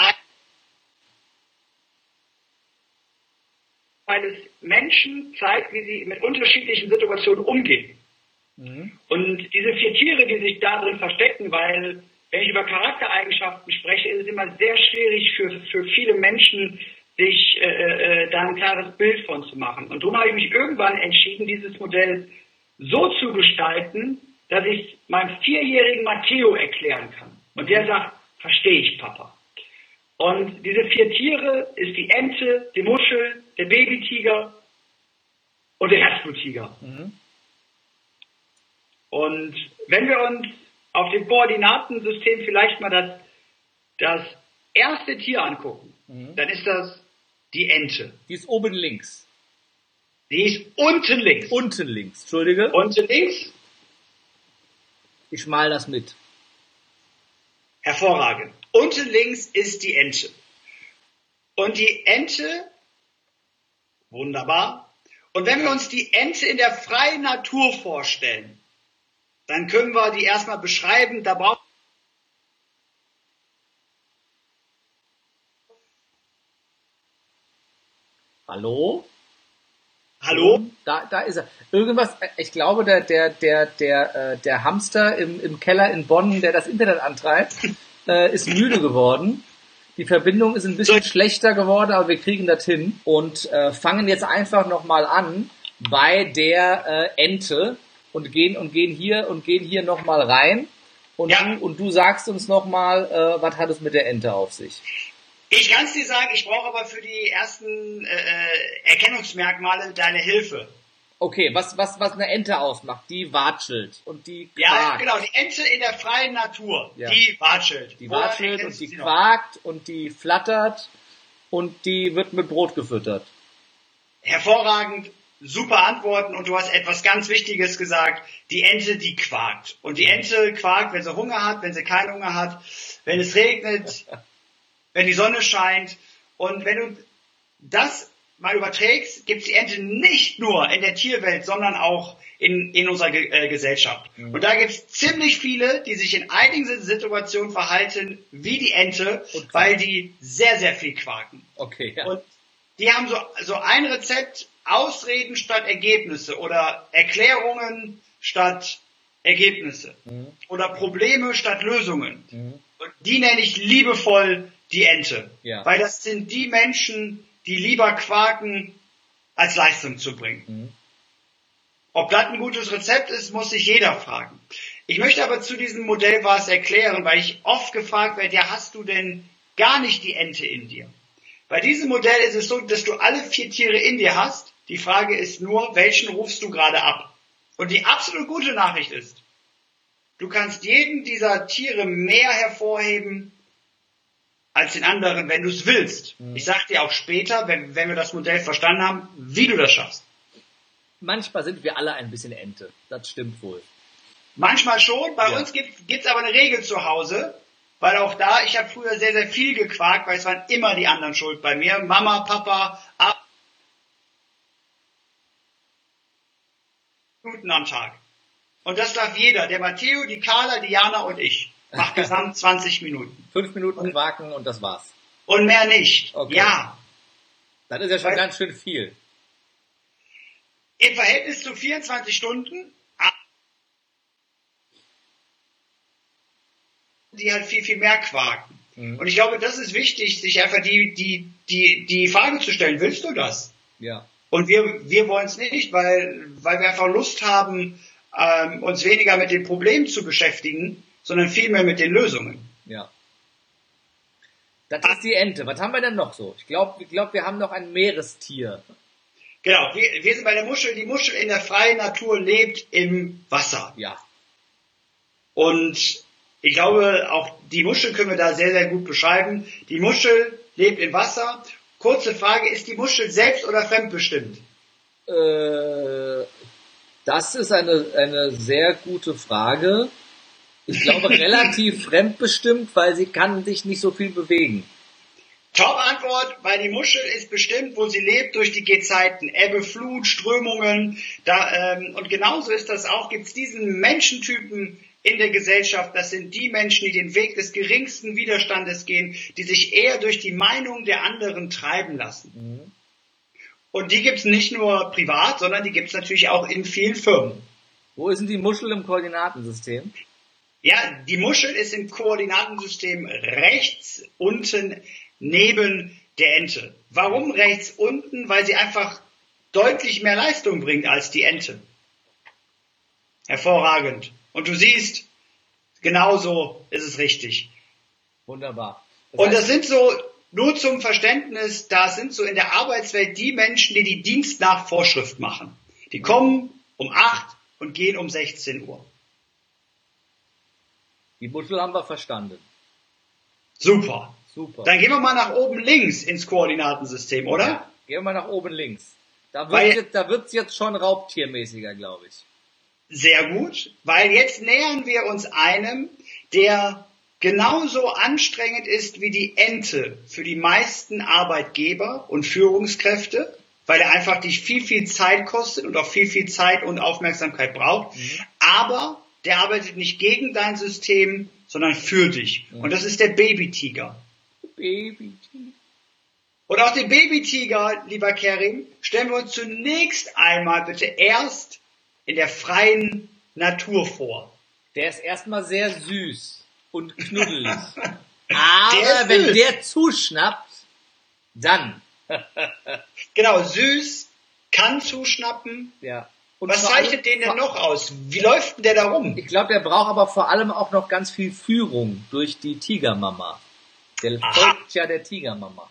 eines Menschen zeigt, wie sie mit unterschiedlichen Situationen umgehen. Mhm. Und diese vier Tiere, die sich da drin verstecken, weil wenn ich über Charaktereigenschaften spreche, ist es immer sehr schwierig für, für viele Menschen, sich äh, äh, da ein klares Bild von zu machen. Und darum habe ich mich irgendwann entschieden, dieses Modell so zu gestalten, dass ich es meinem vierjährigen Matteo erklären kann. Und der sagt, verstehe ich, Papa. Und diese vier Tiere ist die Ente, die Muschel, der Babytiger und der Herzbluttiger. Mhm. Und wenn wir uns auf dem Koordinatensystem vielleicht mal das, das erste Tier angucken, mhm. dann ist das die Ente. Die ist oben links. Die ist unten links. Unten links, Entschuldige. Unten links. Ich mal das mit. Hervorragend. Unten links ist die Ente. Und die Ente, wunderbar. Und wenn wir uns die Ente in der freien Natur vorstellen, dann können wir die erstmal beschreiben. Da brauchen Hallo? Hallo? Da, da ist er. Irgendwas, ich glaube, der, der, der, der, der Hamster im, im Keller in Bonn, der das Internet antreibt, äh, ist müde geworden. Die Verbindung ist ein bisschen schlechter geworden, aber wir kriegen das hin und äh, fangen jetzt einfach nochmal an bei der äh, Ente und gehen und gehen hier und gehen hier nochmal rein und, ja. du, und du sagst uns nochmal, äh, was hat es mit der Ente auf sich? Ich kann es dir sagen, ich brauche aber für die ersten äh, Erkennungsmerkmale deine Hilfe. Okay, was, was, was eine Ente ausmacht, die watschelt und die quakt. Ja, genau, die Ente in der freien Natur, ja. die watschelt. Die watschelt und die quakt noch? Und die flattert und die wird mit Brot gefüttert. Hervorragend, super Antworten und du hast etwas ganz Wichtiges gesagt, die Ente, die quakt. Und die Ente quakt, wenn sie Hunger hat, wenn sie keinen Hunger hat, wenn es regnet, wenn die Sonne scheint. Und wenn du das mal überträgst, gibt es die Ente nicht nur in der Tierwelt, sondern auch in, in unserer Ge äh, Gesellschaft. Mhm. Und da gibt es ziemlich viele, die sich in einigen Situationen verhalten wie die Ente, weil die sehr, sehr viel quaken. Okay, ja. Und die haben so, so ein Rezept, Ausreden statt Ergebnisse oder Erklärungen statt Ergebnisse mhm. oder Probleme statt Lösungen. Mhm. Und die nenne ich liebevoll die Ente. Ja. Weil das sind die Menschen, die lieber quaken, als Leistung zu bringen. Mhm. Ob das ein gutes Rezept ist, muss sich jeder fragen. Ich möchte aber zu diesem Modell was erklären, weil ich oft gefragt werde, ja, hast du denn gar nicht die Ente in dir? Bei diesem Modell ist es so, dass du alle vier Tiere in dir hast. Die Frage ist nur, welchen rufst du gerade ab? Und die absolut gute Nachricht ist, du kannst jeden dieser Tiere mehr hervorheben als den anderen, wenn du es willst. Mhm. Ich sage dir auch später, wenn, wenn wir das Modell verstanden haben, wie du das schaffst. Manchmal sind wir alle ein bisschen Ente. Das stimmt wohl. Manchmal schon. Bei ja. uns gibt es aber eine Regel zu Hause. Weil auch da, ich habe früher sehr, sehr viel gequakt, weil es waren immer die anderen schuld bei mir. Mama, Papa, ab Minuten am Tag. Und das darf jeder. Der Matteo, die Carla, die Jana und ich. Macht gesamt zwanzig Minuten. Fünf Minuten quaken und das war's. Und mehr nicht. Okay. Ja. Das ist ja schon weil, ganz schön viel. Im Verhältnis zu vierundzwanzig Stunden, die halt viel, viel mehr quaken. Mhm. Und ich glaube, das ist wichtig, sich einfach die, die, die, die Frage zu stellen, willst du das? Ja. Und wir, wir wollen es nicht, weil, weil wir einfach Lust haben, ähm, uns weniger mit den Problemen zu beschäftigen, sondern vielmehr mit den Lösungen. Ja. Das ist die Ente. Was haben wir denn noch so? Ich glaube, ich glaub, wir haben noch ein Meerestier. Genau, wir, wir sind bei der Muschel. Die Muschel in der freien Natur lebt im Wasser. Ja. Und ich glaube, auch die Muschel können wir da sehr, sehr gut beschreiben. Die Muschel lebt im Wasser. Kurze Frage, ist die Muschel selbst oder fremdbestimmt? Äh, das ist eine, eine sehr gute Frage. Ich glaube, relativ fremdbestimmt, weil sie kann sich nicht so viel bewegen. Top-Antwort, weil die Muschel ist bestimmt, wo sie lebt, durch die Gezeiten, Ebbe, Flut, Strömungen. Da, ähm, und genauso ist das auch, gibt es diesen Menschentypen in der Gesellschaft. Das sind die Menschen, die den Weg des geringsten Widerstandes gehen, die sich eher durch die Meinung der anderen treiben lassen. Mhm. Und die gibt es nicht nur privat, sondern die gibt es natürlich auch in vielen Firmen. Wo ist denn die Muschel im Koordinatensystem? Ja, die Muschel ist im Koordinatensystem rechts unten neben der Ente. Warum rechts unten? Weil sie einfach deutlich mehr Leistung bringt als die Ente. Hervorragend. Und du siehst, genauso ist es richtig. Wunderbar. Das Und das sind so, nur zum Verständnis, da sind so in der Arbeitswelt die Menschen, die die Dienst nach Vorschrift machen. Die kommen um acht und gehen um sechzehn Uhr. Die Muschel haben wir verstanden. Super. Super. Dann gehen wir mal nach oben links ins Koordinatensystem, oder? Ja, gehen wir mal nach oben links. Da wird jetzt, da wird's jetzt schon raubtiermäßiger, glaube ich. Sehr gut, weil jetzt nähern wir uns einem, der genauso anstrengend ist wie die Ente für die meisten Arbeitgeber und Führungskräfte, weil er einfach dich viel, viel Zeit kostet und auch viel, viel Zeit und Aufmerksamkeit braucht. Mhm. Aber der arbeitet nicht gegen dein System, sondern für dich. Mhm. Und das ist der Babytiger. Babytiger. Und auch den Babytiger, lieber Kerim, stellen wir uns zunächst einmal bitte erst in der freien Natur vor. Der ist erstmal sehr süß und knuddelig. Aber wenn süß. Der zuschnappt, dann. Genau, süß, kann zuschnappen. Ja. Und was zeichnet den denn noch aus? Wie läuft denn der da rum? Ich glaube, der braucht aber vor allem auch noch ganz viel Führung durch die Tigermama. Der folgt ja der Tigermama.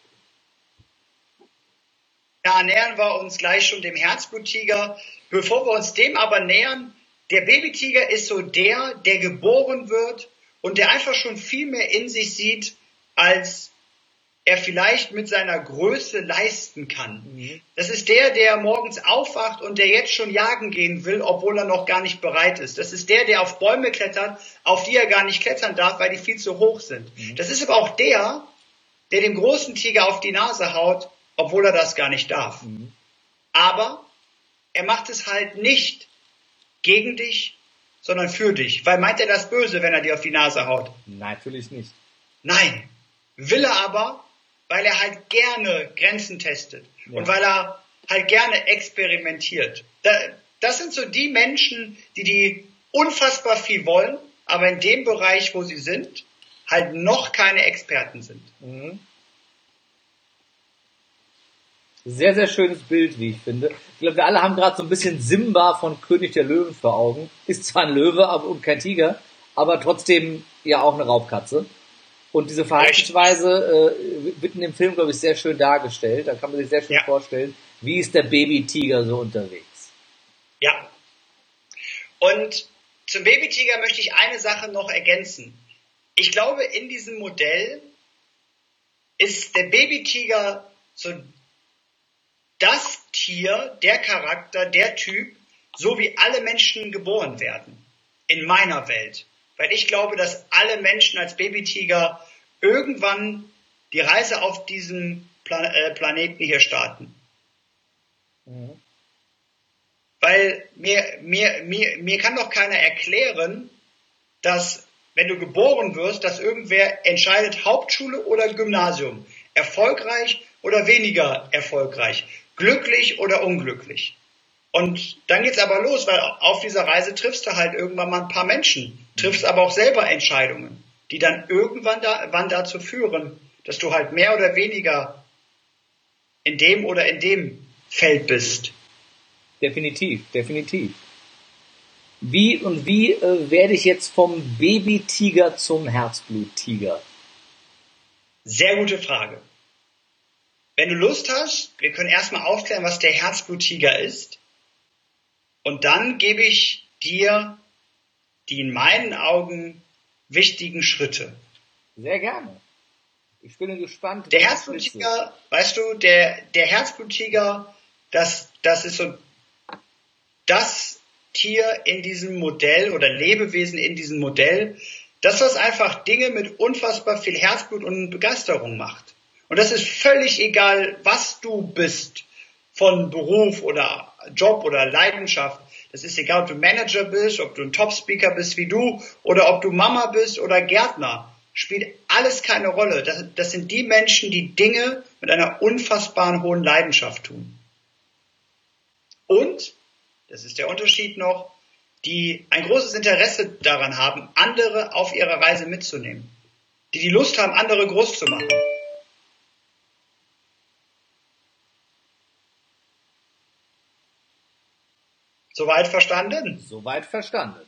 Da nähern wir uns gleich schon dem Herzbluttiger. Bevor wir uns dem aber nähern, der Babytiger ist so der, der geboren wird und der einfach schon viel mehr in sich sieht, als er vielleicht mit seiner Größe leisten kann. Mhm. Das ist der, der morgens aufwacht und der jetzt schon jagen gehen will, obwohl er noch gar nicht bereit ist. Das ist der, der auf Bäume klettert, auf die er gar nicht klettern darf, weil die viel zu hoch sind. Mhm. Das ist aber auch der, der dem großen Tiger auf die Nase haut, obwohl er das gar nicht darf. Mhm. Aber er macht es halt nicht gegen dich, sondern für dich. Weil meint er das böse, wenn er dir auf die Nase haut? Natürlich nicht. Nein. Will er aber, weil er halt gerne Grenzen testet ja. und weil er halt gerne experimentiert. Das sind so die Menschen, die die unfassbar viel wollen, aber in dem Bereich, wo sie sind, halt noch keine Experten sind. Mhm. Sehr, sehr schönes Bild, wie ich finde. Ich glaube, wir alle haben gerade so ein bisschen Simba von König der Löwen vor Augen. Ist zwar ein Löwe aber, und kein Tiger, aber trotzdem ja auch eine Raubkatze. Und diese Verhaltensweise äh, wird in dem Film, glaube ich, sehr schön dargestellt. Da kann man sich sehr schön ja. vorstellen, wie ist der Baby-Tiger so unterwegs. Ja. Und zum Baby-Tiger möchte ich eine Sache noch ergänzen. Ich glaube, in diesem Modell ist der Baby-Tiger so das Tier, der Charakter, der Typ, so wie alle Menschen geboren werden. In meiner Welt. Weil ich glaube, dass alle Menschen als Babytiger irgendwann die Reise auf diesem Plan- äh, Planeten hier starten. Mhm. Weil mir, mir, mir, mir kann doch keiner erklären, dass, wenn du geboren wirst, dass irgendwer entscheidet, Hauptschule oder Gymnasium. Erfolgreich oder weniger erfolgreich. Glücklich oder unglücklich. Und dann geht's aber los, weil auf dieser Reise triffst du halt irgendwann mal ein paar Menschen, triffst aber auch selber Entscheidungen, die dann irgendwann da, wann dazu führen, dass du halt mehr oder weniger in dem oder in dem Feld bist. Definitiv, definitiv. Wie und wie äh, werde ich jetzt vom Babytiger zum Herzbluttiger? Sehr gute Frage. Wenn du Lust hast, wir können erstmal aufklären, was der Herzbluttiger ist. Und dann gebe ich dir die in meinen Augen wichtigen Schritte. Sehr gerne. Ich bin gespannt. Der Herzbluttiger, weißt du, der, der Herzbluttiger, das, das ist so das Tier in diesem Modell oder Lebewesen in diesem Modell, das, was einfach Dinge mit unfassbar viel Herzblut und Begeisterung macht. Und das ist völlig egal, was du bist, von Beruf oder Job oder Leidenschaft. Das ist egal, ob du Manager bist, ob du ein Top-Speaker bist wie du oder ob du Mama bist oder Gärtner. Spielt alles keine Rolle. Das, das sind die Menschen, die Dinge mit einer unfassbaren hohen Leidenschaft tun. Und, das ist der Unterschied noch, die ein großes Interesse daran haben, andere auf ihrer Reise mitzunehmen. Die die Lust haben, andere groß zu machen. Soweit verstanden? Soweit verstanden.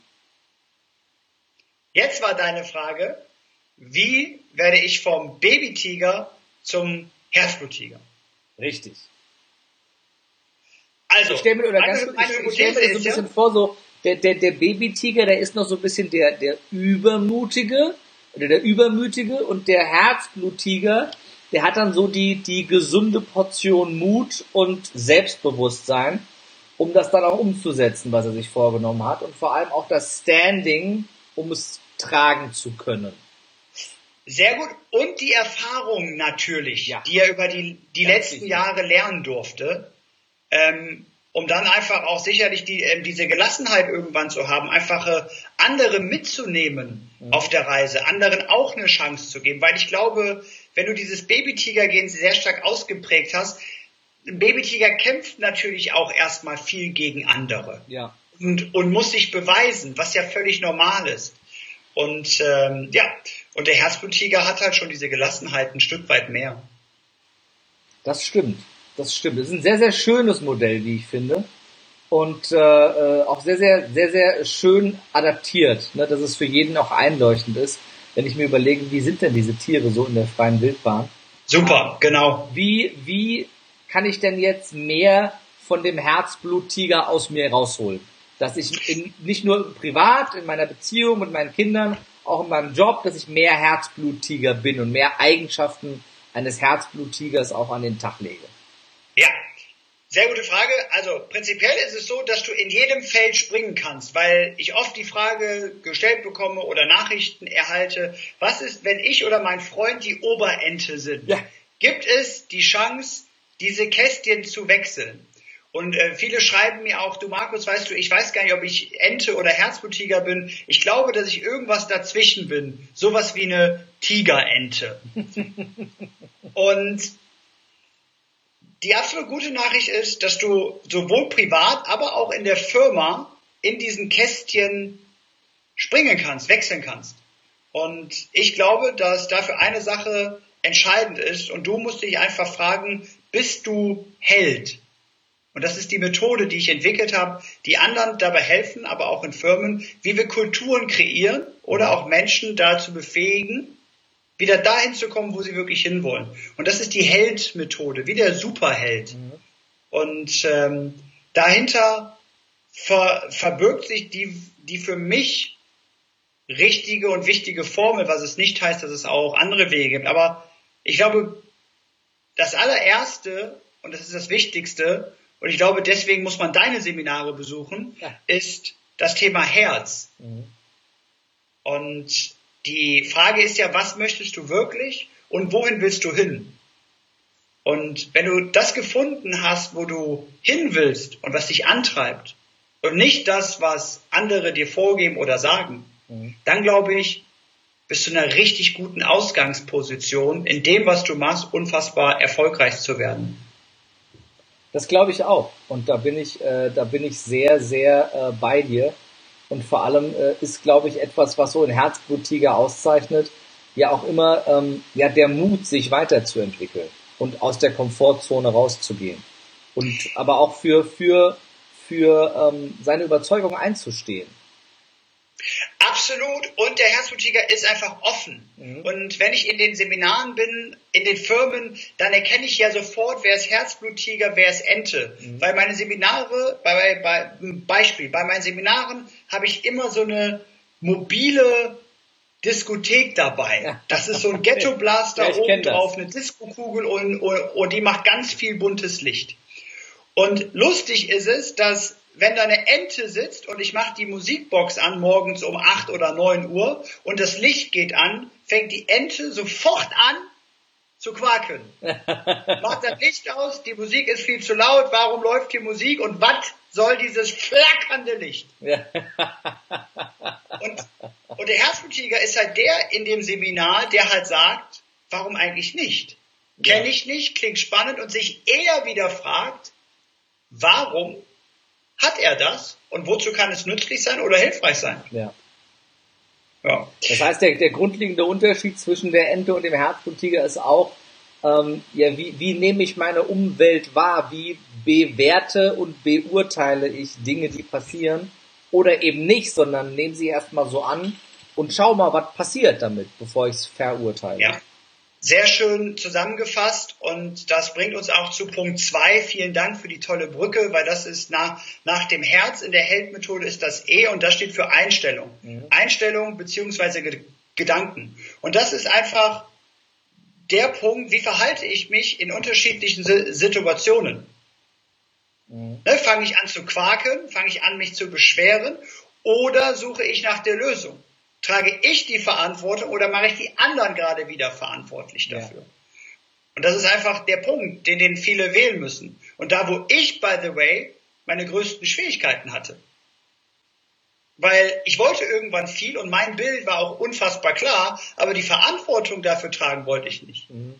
Jetzt war deine Frage, wie werde ich vom Babytiger zum Herzbluttiger? Richtig. Also, ich stelle mir, oder ganz, ich, ich stell mir das so ein bisschen ja? vor, so, der, der, der Babytiger, der ist noch so ein bisschen der, der Übermutige, oder der Übermütige, und der Herzbluttiger, der hat dann so die, die gesunde Portion Mut und Selbstbewusstsein, um das dann auch umzusetzen, was er sich vorgenommen hat, und vor allem auch das Standing, um es tragen zu können. Sehr gut. Und die Erfahrung natürlich, ja. die er über die, die letzten richtig. Jahre lernen durfte, ähm, um dann einfach auch sicherlich die, äh, diese Gelassenheit irgendwann zu haben, einfach äh, andere mitzunehmen mhm. auf der Reise, anderen auch eine Chance zu geben. Weil ich glaube, wenn du dieses Babytiger-Gen sehr stark ausgeprägt hast, ein Babytiger kämpft natürlich auch erstmal viel gegen andere ja. und, und muss sich beweisen, was ja völlig normal ist. Und ähm, ja, und der Herzbluttiger hat halt schon diese Gelassenheit ein Stück weit mehr. Das stimmt, das stimmt. Das ist ein sehr, sehr schönes Modell, wie ich finde. Und äh, auch sehr, sehr, sehr, sehr schön adaptiert, ne, dass es für jeden auch einleuchtend ist, wenn ich mir überlege, wie sind denn diese Tiere so in der freien Wildbahn? Super, genau. Wie, wie kann ich denn jetzt mehr von dem Herzbluttiger aus mir rausholen? Dass ich in, nicht nur privat, in meiner Beziehung mit meinen Kindern, auch in meinem Job, dass ich mehr Herzbluttiger bin und mehr Eigenschaften eines Herzbluttigers auch an den Tag lege. Ja, sehr gute Frage. Also prinzipiell ist es so, dass du in jedem Feld springen kannst, weil ich oft die Frage gestellt bekomme oder Nachrichten erhalte, was ist, wenn ich oder mein Freund die Oberente sind? Ja. Gibt es die Chance, diese Kästchen zu wechseln? Und äh, viele schreiben mir auch, du Markus, weißt du, ich weiß gar nicht, ob ich Ente oder Herzbluttiger bin. Ich glaube, dass ich irgendwas dazwischen bin. Sowas wie eine Tigerente. Und die absolut gute Nachricht ist, dass du sowohl privat, aber auch in der Firma in diesen Kästchen springen kannst, wechseln kannst. Und ich glaube, dass dafür eine Sache entscheidend ist und du musst dich einfach fragen, bist du Held? Und das ist die Methode, die ich entwickelt habe, die anderen dabei helfen, aber auch in Firmen, wie wir Kulturen kreieren oder auch Menschen dazu befähigen, wieder dahin zu kommen, wo sie wirklich hinwollen. Und das ist die Held-Methode, wie der Superheld. Mhm. Und ähm, dahinter ver, verbirgt sich die, die für mich richtige und wichtige Formel, was es nicht heißt, dass es auch andere Wege gibt. Aber ich glaube, das allererste, und das ist das Wichtigste, und ich glaube, deswegen muss man deine Seminare besuchen, ja. ist das Thema Herz. Mhm. Und die Frage ist ja, was möchtest du wirklich und wohin willst du hin? Und wenn du das gefunden hast, wo du hin willst und was dich antreibt und nicht das, was andere dir vorgeben oder sagen, mhm. dann glaube ich, bist du in einer richtig guten Ausgangsposition, in dem, was du machst, unfassbar erfolgreich zu werden. Das glaube ich auch. Und da bin ich, äh, da bin ich sehr, sehr äh, bei dir. Und vor allem äh, ist, glaube ich, etwas, was so ein Herzblut-Tiger auszeichnet, ja auch immer ähm, ja der Mut, sich weiterzuentwickeln und aus der Komfortzone rauszugehen. Und aber auch für für für ähm, seine Überzeugung einzustehen. Absolut. Und der Herzblut-Tiger ist einfach offen. Mhm. Und wenn ich in den Seminaren bin, in den Firmen, dann erkenne ich ja sofort, wer ist Herzblut-Tiger, wer ist Ente. Mhm. Weil meine Seminare, bei, bei, Beispiel, bei meinen Seminaren habe ich immer so eine mobile Diskothek dabei. Ja. Das ist so ein Ghetto-Blaster ja, oben drauf, eine Disco-Kugel und, und, und die macht ganz viel buntes Licht. Und lustig ist es, dass wenn da eine Ente sitzt und ich mache die Musikbox an morgens um acht oder neun Uhr und das Licht geht an, fängt die Ente sofort an zu quaken. Macht das Licht aus, die Musik ist viel zu laut, warum läuft die Musik und was soll dieses flackernde Licht? Ja. Und, und der Herzblut-Tiger ist halt der in dem Seminar, der halt sagt, warum eigentlich nicht? Ja. Kenne ich nicht, klingt spannend und sich eher wieder fragt, warum hat er das und wozu kann es nützlich sein oder hilfreich sein? Ja. Ja. Das heißt, der, der grundlegende Unterschied zwischen der Ente und dem Herzblut-Tiger ist auch, ähm, ja, wie, wie nehme ich meine Umwelt wahr? Wie bewerte und beurteile ich Dinge, die passieren? Oder eben nicht, sondern nehme sie erstmal so an und schau mal, was passiert damit, bevor ich es verurteile. Ja. Sehr schön zusammengefasst und das bringt uns auch zu Punkt zwei. Vielen Dank für die tolle Brücke, weil das ist nach, nach dem Herz in der Held-Methode ist das E und das steht für Einstellung. Mhm. Einstellung beziehungsweise Ge- Gedanken. Und das ist einfach der Punkt, wie verhalte ich mich in unterschiedlichen S- Situationen. Mhm. Ne, fange ich an zu quaken, fange ich an mich zu beschweren oder suche ich nach der Lösung? Trage ich die Verantwortung oder mache ich die anderen gerade wieder verantwortlich dafür? Ja. Und das ist einfach der Punkt, den, den viele wählen müssen. Und da, wo ich, by the way, meine größten Schwierigkeiten hatte. Weil ich wollte irgendwann viel und mein Bild war auch unfassbar klar, aber die Verantwortung dafür tragen wollte ich nicht. Mhm.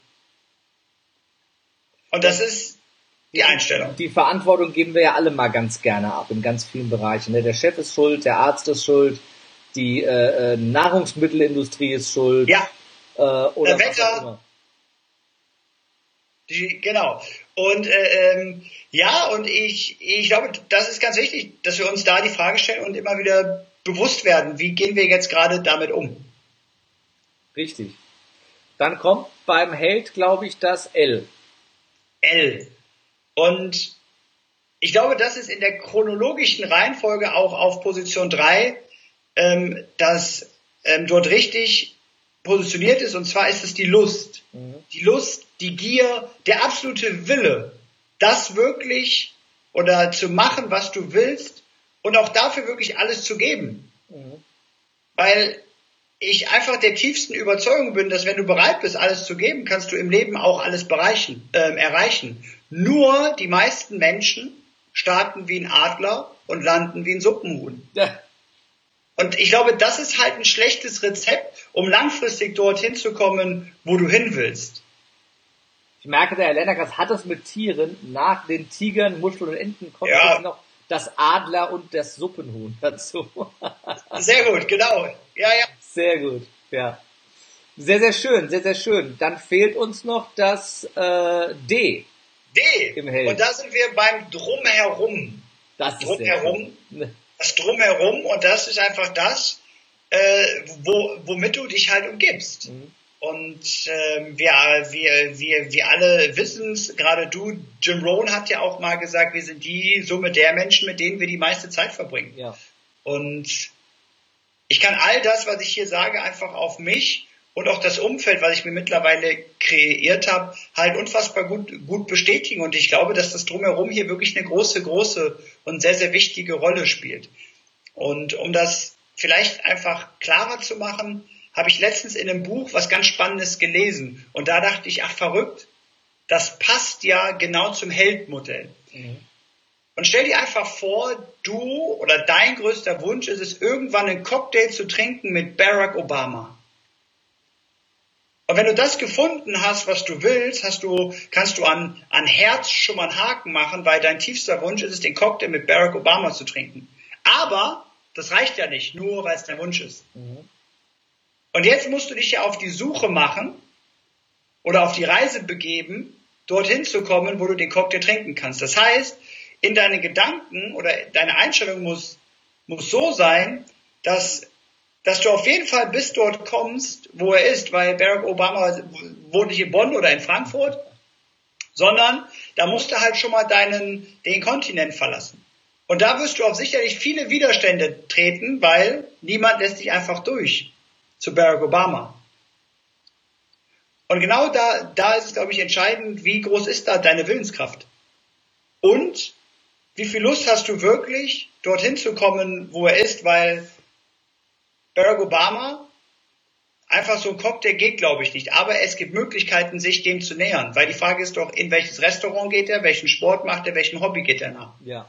Und das ist die Einstellung. Die Verantwortung geben wir ja alle mal ganz gerne ab in ganz vielen Bereichen. Der Chef ist schuld, der Arzt ist schuld, die äh, Nahrungsmittelindustrie ist schuld. Ja. Äh, oder der Wetter. Die, genau. Und äh, ähm, ja, und ich, ich glaube, das ist ganz wichtig, dass wir uns da die Frage stellen und immer wieder bewusst werden, wie gehen wir jetzt gerade damit um. Richtig. Dann kommt beim Held, glaube ich, das L. L. Und ich glaube, das ist in der chronologischen Reihenfolge auch auf Position drei, ähm, das ähm, dort richtig positioniert ist, und zwar ist es die Lust. Mhm. Die Lust, die Gier, der absolute Wille, das wirklich oder zu machen, was du willst und auch dafür wirklich alles zu geben. Mhm. Weil ich einfach der tiefsten Überzeugung bin, dass wenn du bereit bist, alles zu geben, kannst du im Leben auch alles bereichen, äh, erreichen. Nur die meisten Menschen starten wie ein Adler und landen wie ein Suppenhuhn. Ja. Und ich glaube, das ist halt ein schlechtes Rezept, um langfristig dorthin zu kommen, wo du hin willst. Ich merke, der Herr Lennerkas hat es mit Tieren. Nach den Tigern, Muscheln und Enten kommt Ja. jetzt noch das Adler und das Suppenhuhn dazu. Sehr gut, genau. Ja, ja. Sehr gut, ja. Sehr, sehr schön, sehr, sehr schön. Dann fehlt uns noch das äh, D. D. Im Helm. Und da sind wir beim Drumherum. Das ist Drumherum. sehr cool. Das Drumherum. Und das ist einfach das, äh, wo, womit du dich halt umgibst. Mhm. Und ähm, wir, wir, wir, wir alle wissen es, gerade du, Jim Rohn hat ja auch mal gesagt, wir sind die Summe der Menschen, mit denen wir die meiste Zeit verbringen. Ja. Und ich kann all das, was ich hier sage, einfach auf mich und auch das Umfeld, was ich mir mittlerweile kreiert habe, halt unfassbar gut, gut bestätigen. Und ich glaube, dass das Drumherum hier wirklich eine große, große und sehr, sehr wichtige Rolle spielt. Und um das vielleicht einfach klarer zu machen, habe ich letztens in einem Buch was ganz Spannendes gelesen. Und da dachte ich, ach verrückt, das passt ja genau zum Heldmodell. Mhm. Und stell dir einfach vor, du oder dein größter Wunsch ist es, irgendwann einen Cocktail zu trinken mit Barack Obama. Und wenn du das gefunden hast, was du willst, hast du, kannst du an, an Herz schon mal einen Haken machen, weil dein tiefster Wunsch ist es, den Cocktail mit Barack Obama zu trinken. Aber das reicht ja nicht, nur weil es dein Wunsch ist. Mhm. Und jetzt musst du dich ja auf die Suche machen oder auf die Reise begeben, dorthin zu kommen, wo du den Cocktail trinken kannst. Das heißt, in deinen Gedanken oder deine Einstellung muss, muss so sein, dass, dass du auf jeden Fall bis dort kommst, wo er ist, weil Barack Obama wohnt nicht in Bonn oder in Frankfurt, sondern da musst du halt schon mal deinen, den Kontinent verlassen. Und da wirst du auf sicherlich viele Widerstände treten, weil niemand lässt dich einfach durch zu Barack Obama. Und genau da, da ist es, glaube ich, entscheidend, wie groß ist da deine Willenskraft? Und wie viel Lust hast du wirklich, dorthin zu kommen, wo er ist, weil Barack Obama, einfach so ein Cocktail geht, glaube ich, nicht. Aber es gibt Möglichkeiten, sich dem zu nähern. Weil die Frage ist doch, in welches Restaurant geht er, welchen Sport macht er, welchem Hobby geht er nach? Ja.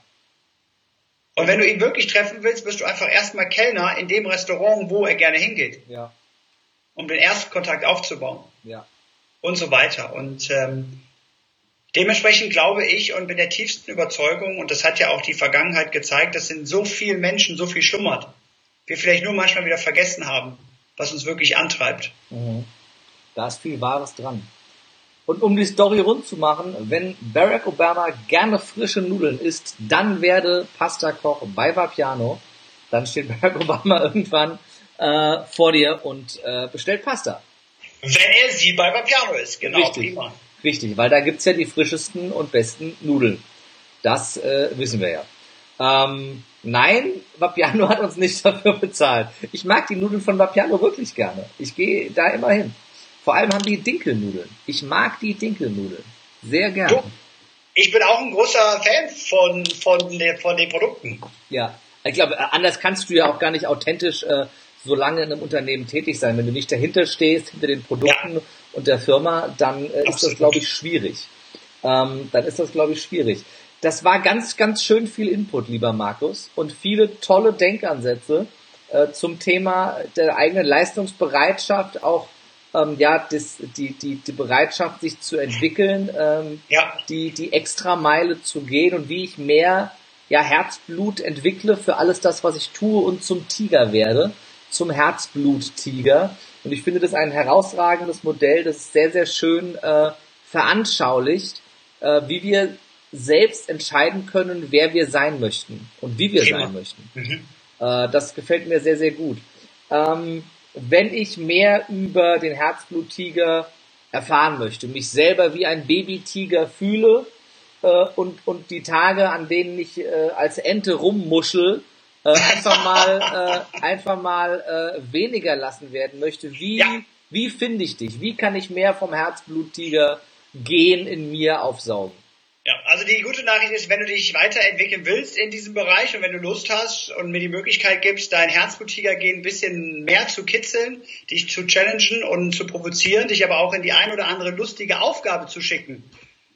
Und wenn du ihn wirklich treffen willst, bist du einfach erstmal Kellner in dem Restaurant, wo er gerne hingeht. Ja. Um den ersten Kontakt aufzubauen. Ja. Und so weiter. Und ähm, dementsprechend glaube ich und bin der tiefsten Überzeugung, und das hat ja auch die Vergangenheit gezeigt, dass in so vielen Menschen so viel schlummert. Wir vielleicht nur manchmal wieder vergessen haben, was uns wirklich antreibt. Mhm. Da ist viel Wahres dran. Und um die Story rund zu machen, wenn Barack Obama gerne frische Nudeln isst, dann werde Pastakoch bei Vapiano. Dann steht Barack Obama irgendwann äh, vor dir und äh, bestellt Pasta. Wenn er sie bei Vapiano ist, genau. Richtig, prima. Richtig, weil da gibt's ja die frischesten und besten Nudeln. Das äh, wissen wir ja. Ähm, nein, Vapiano hat uns nicht dafür bezahlt. Ich mag die Nudeln von Vapiano wirklich gerne. Ich gehe da immer hin. Vor allem haben die Dinkelnudeln. Ich mag die Dinkelnudeln. Sehr gerne. Du, ich bin auch ein großer Fan von, von, von den Produkten. Ja, ich glaube, anders kannst du ja auch gar nicht authentisch äh, so lange in einem Unternehmen tätig sein. Wenn du nicht dahinter stehst, hinter den Produkten ja. und der Firma, dann äh, ist das, glaube ich, schwierig. Ähm, dann ist das, glaube ich, schwierig. Das war ganz, ganz schön viel Input, lieber Markus, und viele tolle Denkansätze äh, zum Thema der eigenen Leistungsbereitschaft, auch ähm, ja, das, die, die, die Bereitschaft, sich zu entwickeln, ähm, ja. die, die Extrameile zu gehen und wie ich mehr ja, Herzblut entwickle für alles das, was ich tue und zum Tiger werde, zum Herzblut-Tiger. Und ich finde das ein herausragendes Modell, das sehr, sehr schön äh, veranschaulicht, äh, wie wir selbst entscheiden können, wer wir sein möchten und wie wir Thema. sein möchten. Mhm. Äh, das gefällt mir sehr, sehr gut. Ähm, wenn ich mehr über den Herzblut-Tiger erfahren möchte, mich selber wie ein Baby-Tiger fühle äh, und, und die Tage, an denen ich äh, als Ente rummuschel, äh, einfach mal, äh, einfach mal äh, weniger lassen werden möchte, wie, ja. wie finde ich dich? Wie kann ich mehr vom Herzblut-Tiger Gen in mir aufsaugen? Ja, also die gute Nachricht ist, wenn du dich weiterentwickeln willst in diesem Bereich und wenn du Lust hast und mir die Möglichkeit gibst, dein Herzblut-Tiger-Gen ein bisschen mehr zu kitzeln, dich zu challengen und zu provozieren, dich aber auch in die ein oder andere lustige Aufgabe zu schicken,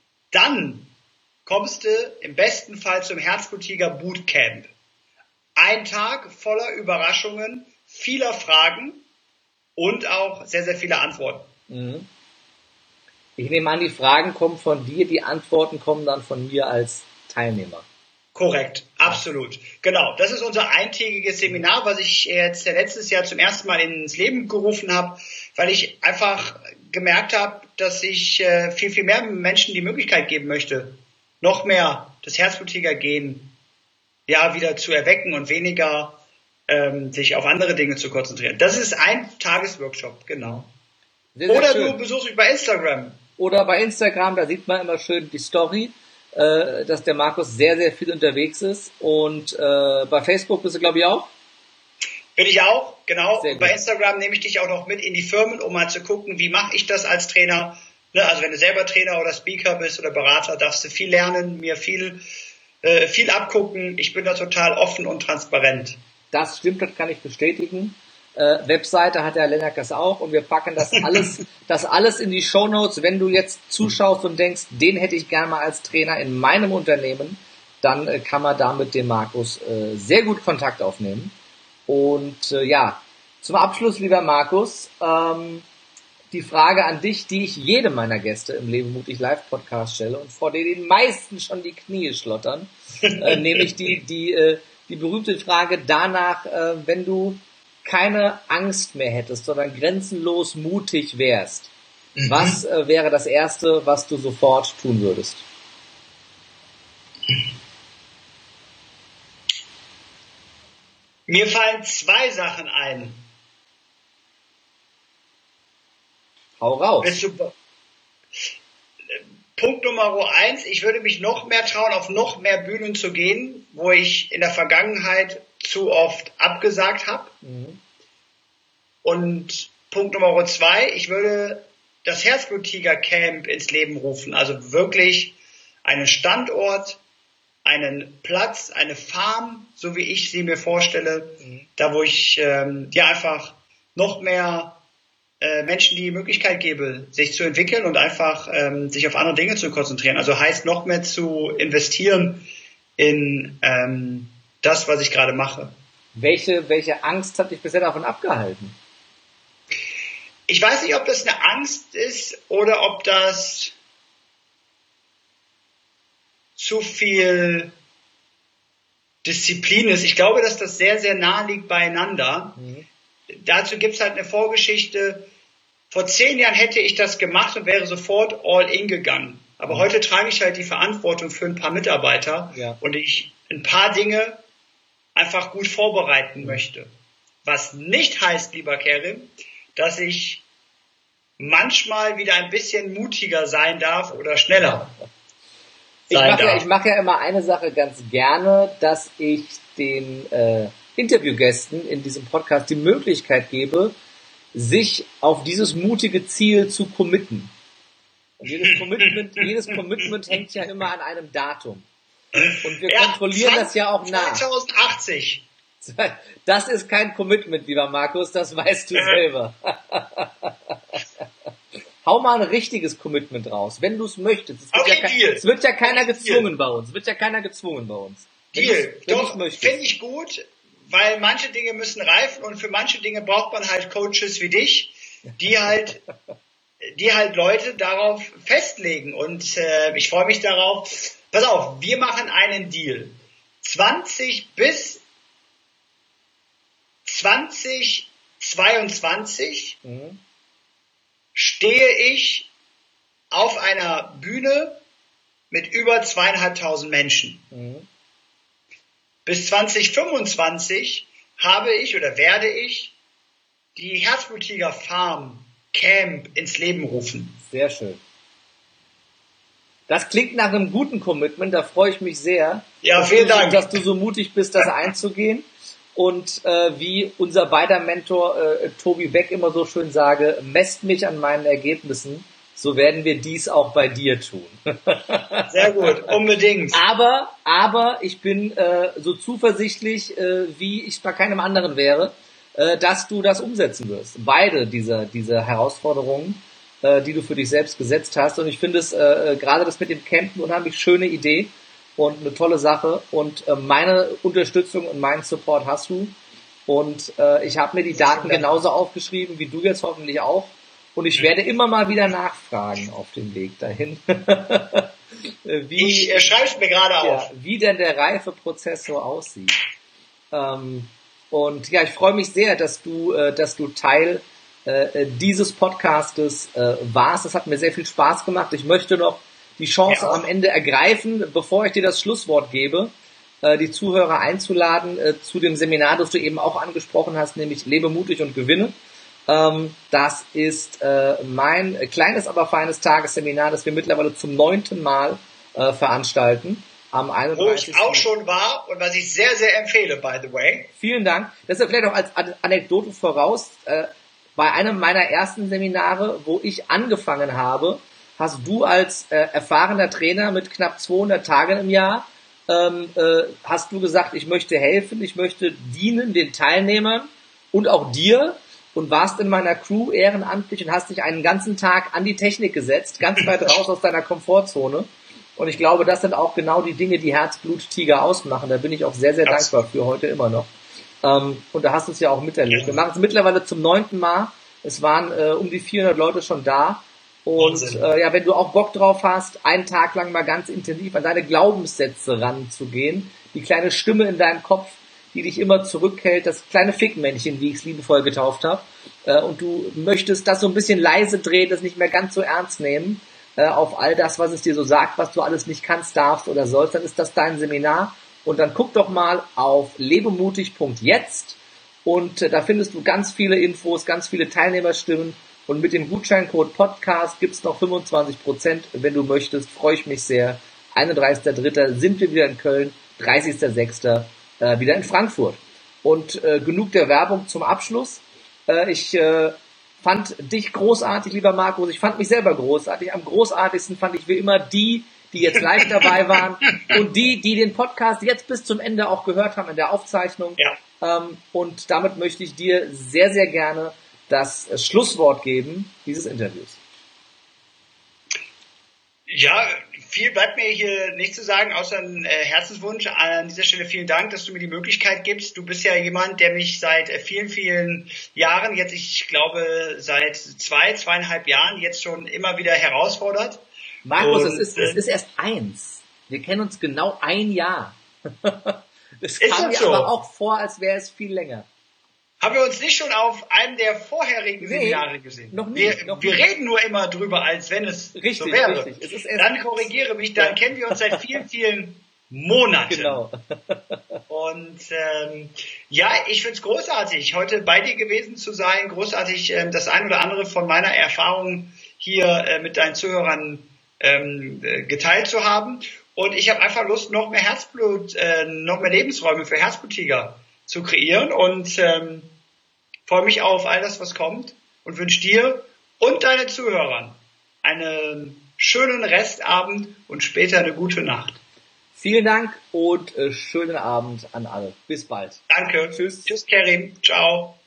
dann kommst du im besten Fall zum Herzblut-Tiger-Bootcamp. Ein Tag voller Überraschungen, vieler Fragen und auch sehr, sehr viele Antworten. Mhm. Ich nehme an, die Fragen kommen von dir, die Antworten kommen dann von mir als Teilnehmer. Korrekt, absolut. Genau, das ist unser eintägiges Seminar, was ich jetzt letztes Jahr zum ersten Mal ins Leben gerufen habe, weil ich einfach gemerkt habe, dass ich äh, viel, viel mehr Menschen die Möglichkeit geben möchte, noch mehr das Herzbluttiger-Gen ja wieder zu erwecken und weniger ähm, sich auf andere Dinge zu konzentrieren. Das ist ein Tagesworkshop, genau. Sehr, sehr Oder schön. Du besuchst mich bei Instagram. Oder bei Instagram, da sieht man immer schön die Story, äh, dass der Markus sehr, sehr viel unterwegs ist. Und äh, bei Facebook bist du, glaube ich, auch? Bin ich auch, genau. Und bei Instagram nehme ich dich auch noch mit in die Firmen, um mal zu gucken, wie mache ich das als Trainer. Ne? Also wenn du selber Trainer oder Speaker bist oder Berater, darfst du viel lernen, mir viel, äh, viel abgucken. Ich bin da total offen und transparent. Das stimmt, das kann ich bestätigen. Äh, Webseite hat der Lennart das auch und wir packen das alles, das alles in die Shownotes. Wenn du jetzt zuschaust und denkst, den hätte ich gerne mal als Trainer in meinem Unternehmen, dann äh, kann man da mit dem Markus äh, sehr gut Kontakt aufnehmen. Und äh, ja, zum Abschluss, lieber Markus, ähm, die Frage an dich, die ich jedem meiner Gäste im Leben mutig Live Podcast stelle und vor der die meisten schon die Knie schlottern, äh, nämlich die die äh, die berühmte Frage danach, äh, wenn du keine Angst mehr hättest, sondern grenzenlos mutig wärst, mhm. was äh, wäre das Erste, was du sofort tun würdest? Mir fallen zwei Sachen ein. Hau raus. Bist du, Punkt Nummer eins, ich würde mich noch mehr trauen, auf noch mehr Bühnen zu gehen, wo ich in der Vergangenheit zu oft abgesagt habe. Mhm. Und Punkt Nummer zwei, ich würde das Herzbluttiger Camp ins Leben rufen. Also wirklich einen Standort, einen Platz, eine Farm, so wie ich sie mir vorstelle, mhm. da wo ich ähm, ja einfach noch mehr äh, Menschen die Möglichkeit gebe, sich zu entwickeln und einfach ähm, sich auf andere Dinge zu konzentrieren. Also heißt noch mehr zu investieren in ähm, das, was ich gerade mache. Welche, welche Angst hat dich bisher davon abgehalten? Ich weiß nicht, ob das eine Angst ist oder ob das zu viel Disziplin ist. Ich glaube, dass das sehr, sehr nah liegt beieinander. Mhm. Dazu gibt's halt eine Vorgeschichte. Vor zehn Jahren hätte ich das gemacht und wäre sofort all in gegangen. Aber mhm. heute trage ich halt die Verantwortung für ein paar Mitarbeiter ja. und ich ein paar Dinge einfach gut vorbereiten mhm. möchte. Was nicht heißt, lieber Kerim, dass ich manchmal wieder ein bisschen mutiger sein darf oder schneller. Ich mache, ja, ich mache ja immer eine Sache ganz gerne, dass ich den äh, Interviewgästen in diesem Podcast die Möglichkeit gebe, sich auf dieses mutige Ziel zu committen. Und jedes Commitment, jedes Commitment hängt ja immer an einem Datum. Und wir ja, kontrollieren zwanzig, das ja auch nach. zwanzig achtzig. Das ist kein Commitment, lieber Markus, das weißt du selber. Hau mal ein richtiges Commitment raus, wenn du es möchtest. Es wird, okay, ja, Deal. Es wird ja keiner okay, gezwungen Deal. bei uns. Es wird ja keiner gezwungen bei uns. Deal. Doch, finde ich gut, weil manche Dinge müssen reifen und für manche Dinge braucht man halt Coaches wie dich, die halt, die halt Leute darauf festlegen. Und äh, ich freue mich darauf. Pass auf, wir machen einen Deal. zwanzig bis zwanzig zweiundzwanzig mhm. stehe ich auf einer Bühne mit über zweieinhalbtausend Menschen. Mhm. Bis zwanzig fünfundzwanzig habe ich oder werde ich die Herzbluttiger Farm Camp ins Leben rufen. Sehr schön. Das klingt nach einem guten Commitment, da freue ich mich sehr. Ja, vielen Dank. Dass du so mutig bist, das einzugehen. Und äh, wie unser beider Mentor äh, Tobi Beck immer so schön sage, messt mich an meinen Ergebnissen, so werden wir dies auch bei dir tun. Sehr gut, unbedingt. Aber, aber ich bin äh, so zuversichtlich, äh, wie ich bei keinem anderen wäre, äh, dass du das umsetzen wirst. Beide diese, diese Herausforderungen, äh, die du für dich selbst gesetzt hast. Und ich finde es äh, gerade das mit dem Camp eine unheimlich schöne Idee. Und eine tolle Sache und äh, meine Unterstützung und meinen Support hast du und äh, ich habe mir die Daten genauso aufgeschrieben wie du jetzt hoffentlich auch und ich werde immer mal wieder nachfragen auf dem Weg dahin. wie, ich äh, schreibe es mir gerade ja, auf. Wie denn der Reifeprozess so aussieht. Ähm, und ja, ich freue mich sehr, dass du, äh, dass du Teil äh, dieses Podcastes äh, warst. Das hat mir sehr viel Spaß gemacht. Ich möchte noch die Chance ja. am Ende ergreifen, bevor ich dir das Schlusswort gebe, äh, die Zuhörer einzuladen äh, zu dem Seminar, das du eben auch angesprochen hast, nämlich Lebe mutig und gewinne. Ähm, das ist äh, mein kleines, aber feines Tagesseminar, das wir mittlerweile zum neunten Mal äh, veranstalten. Am einunddreißigsten Wo ich auch schon war und was ich sehr, sehr empfehle, by the way. Vielen Dank. Das ist ja vielleicht auch als Anekdote voraus. Äh, bei einem meiner ersten Seminare, wo ich angefangen habe, hast du als äh, erfahrener Trainer mit knapp zweihundert Tagen im Jahr, ähm, äh, hast du gesagt, ich möchte helfen, ich möchte dienen den Teilnehmern und auch dir, und warst in meiner Crew ehrenamtlich und hast dich einen ganzen Tag an die Technik gesetzt, ganz weit raus aus deiner Komfortzone. Und ich glaube, das sind auch genau die Dinge, die Herzblut-Tiger ausmachen. Da bin ich auch sehr, sehr das dankbar für heute immer noch. Ähm, und da hast du es ja auch miterlebt. Wir machen es mittlerweile zum neunten Mal. Es waren äh, um die vierhundert Leute schon da. Und äh, ja, wenn du auch Bock drauf hast, einen Tag lang mal ganz intensiv an deine Glaubenssätze ranzugehen, die kleine Stimme in deinem Kopf, die dich immer zurückhält, das kleine Fickmännchen, wie ich es liebevoll getauft habe, äh, und du möchtest das so ein bisschen leise drehen, das nicht mehr ganz so ernst nehmen, äh, auf all das, was es dir so sagt, was du alles nicht kannst, darfst oder sollst, dann ist das dein Seminar. Und dann guck doch mal auf lebemutig punkt jetzt und äh, da findest du ganz viele Infos, ganz viele Teilnehmerstimmen, und mit dem Gutscheincode Podcast gibt's noch fünfundzwanzig Prozent, wenn du möchtest. Freue ich mich sehr. einunddreißigster dritter sind wir wieder in Köln, dreißigster sechster äh, wieder in Frankfurt. Und äh, genug der Werbung zum Abschluss. Äh, ich äh, fand dich großartig, lieber Markus. Ich fand mich selber großartig. Am großartigsten fand ich wie immer die, die jetzt live dabei waren und die, die den Podcast jetzt bis zum Ende auch gehört haben in der Aufzeichnung. Ja. Ähm, und damit möchte ich dir sehr, sehr gerne das Schlusswort geben dieses Interviews. Ja, viel bleibt mir hier nicht zu sagen, außer ein äh, Herzenswunsch. An dieser Stelle vielen Dank, dass du mir die Möglichkeit gibst. Du bist ja jemand, der mich seit äh, vielen, vielen Jahren, jetzt ich glaube seit zwei, zweieinhalb Jahren jetzt schon immer wieder herausfordert. Markus, Und, es, ist, äh, es ist erst eins. Wir kennen uns genau ein Jahr. Es kam mir so. aber auch vor, als wäre es viel länger. Haben wir uns nicht schon auf einem der vorherigen nee, Seminare gesehen? Noch nicht. Wir, noch wir nicht. reden nur immer drüber, als wenn es richtig, so wäre. Richtig. Es ist erst dann korrigiere mich, dann ja. kennen wir uns seit vielen, vielen Monaten. Genau. Und ähm, ja, ich find's großartig, heute bei dir gewesen zu sein. Großartig, ähm, das ein oder andere von meiner Erfahrung hier äh, mit deinen Zuhörern ähm, äh, geteilt zu haben. Und ich habe einfach Lust, noch mehr Herzblut, äh, noch mehr Lebensräume für Herzbluttiger zu kreieren und ähm, freue mich auf all das, was kommt und wünsche dir und deinen Zuhörern einen schönen Restabend und später eine gute Nacht. Vielen Dank und äh, schönen Abend an alle. Bis bald. Danke. Tschüss. Tschüss, Kerim. Ciao.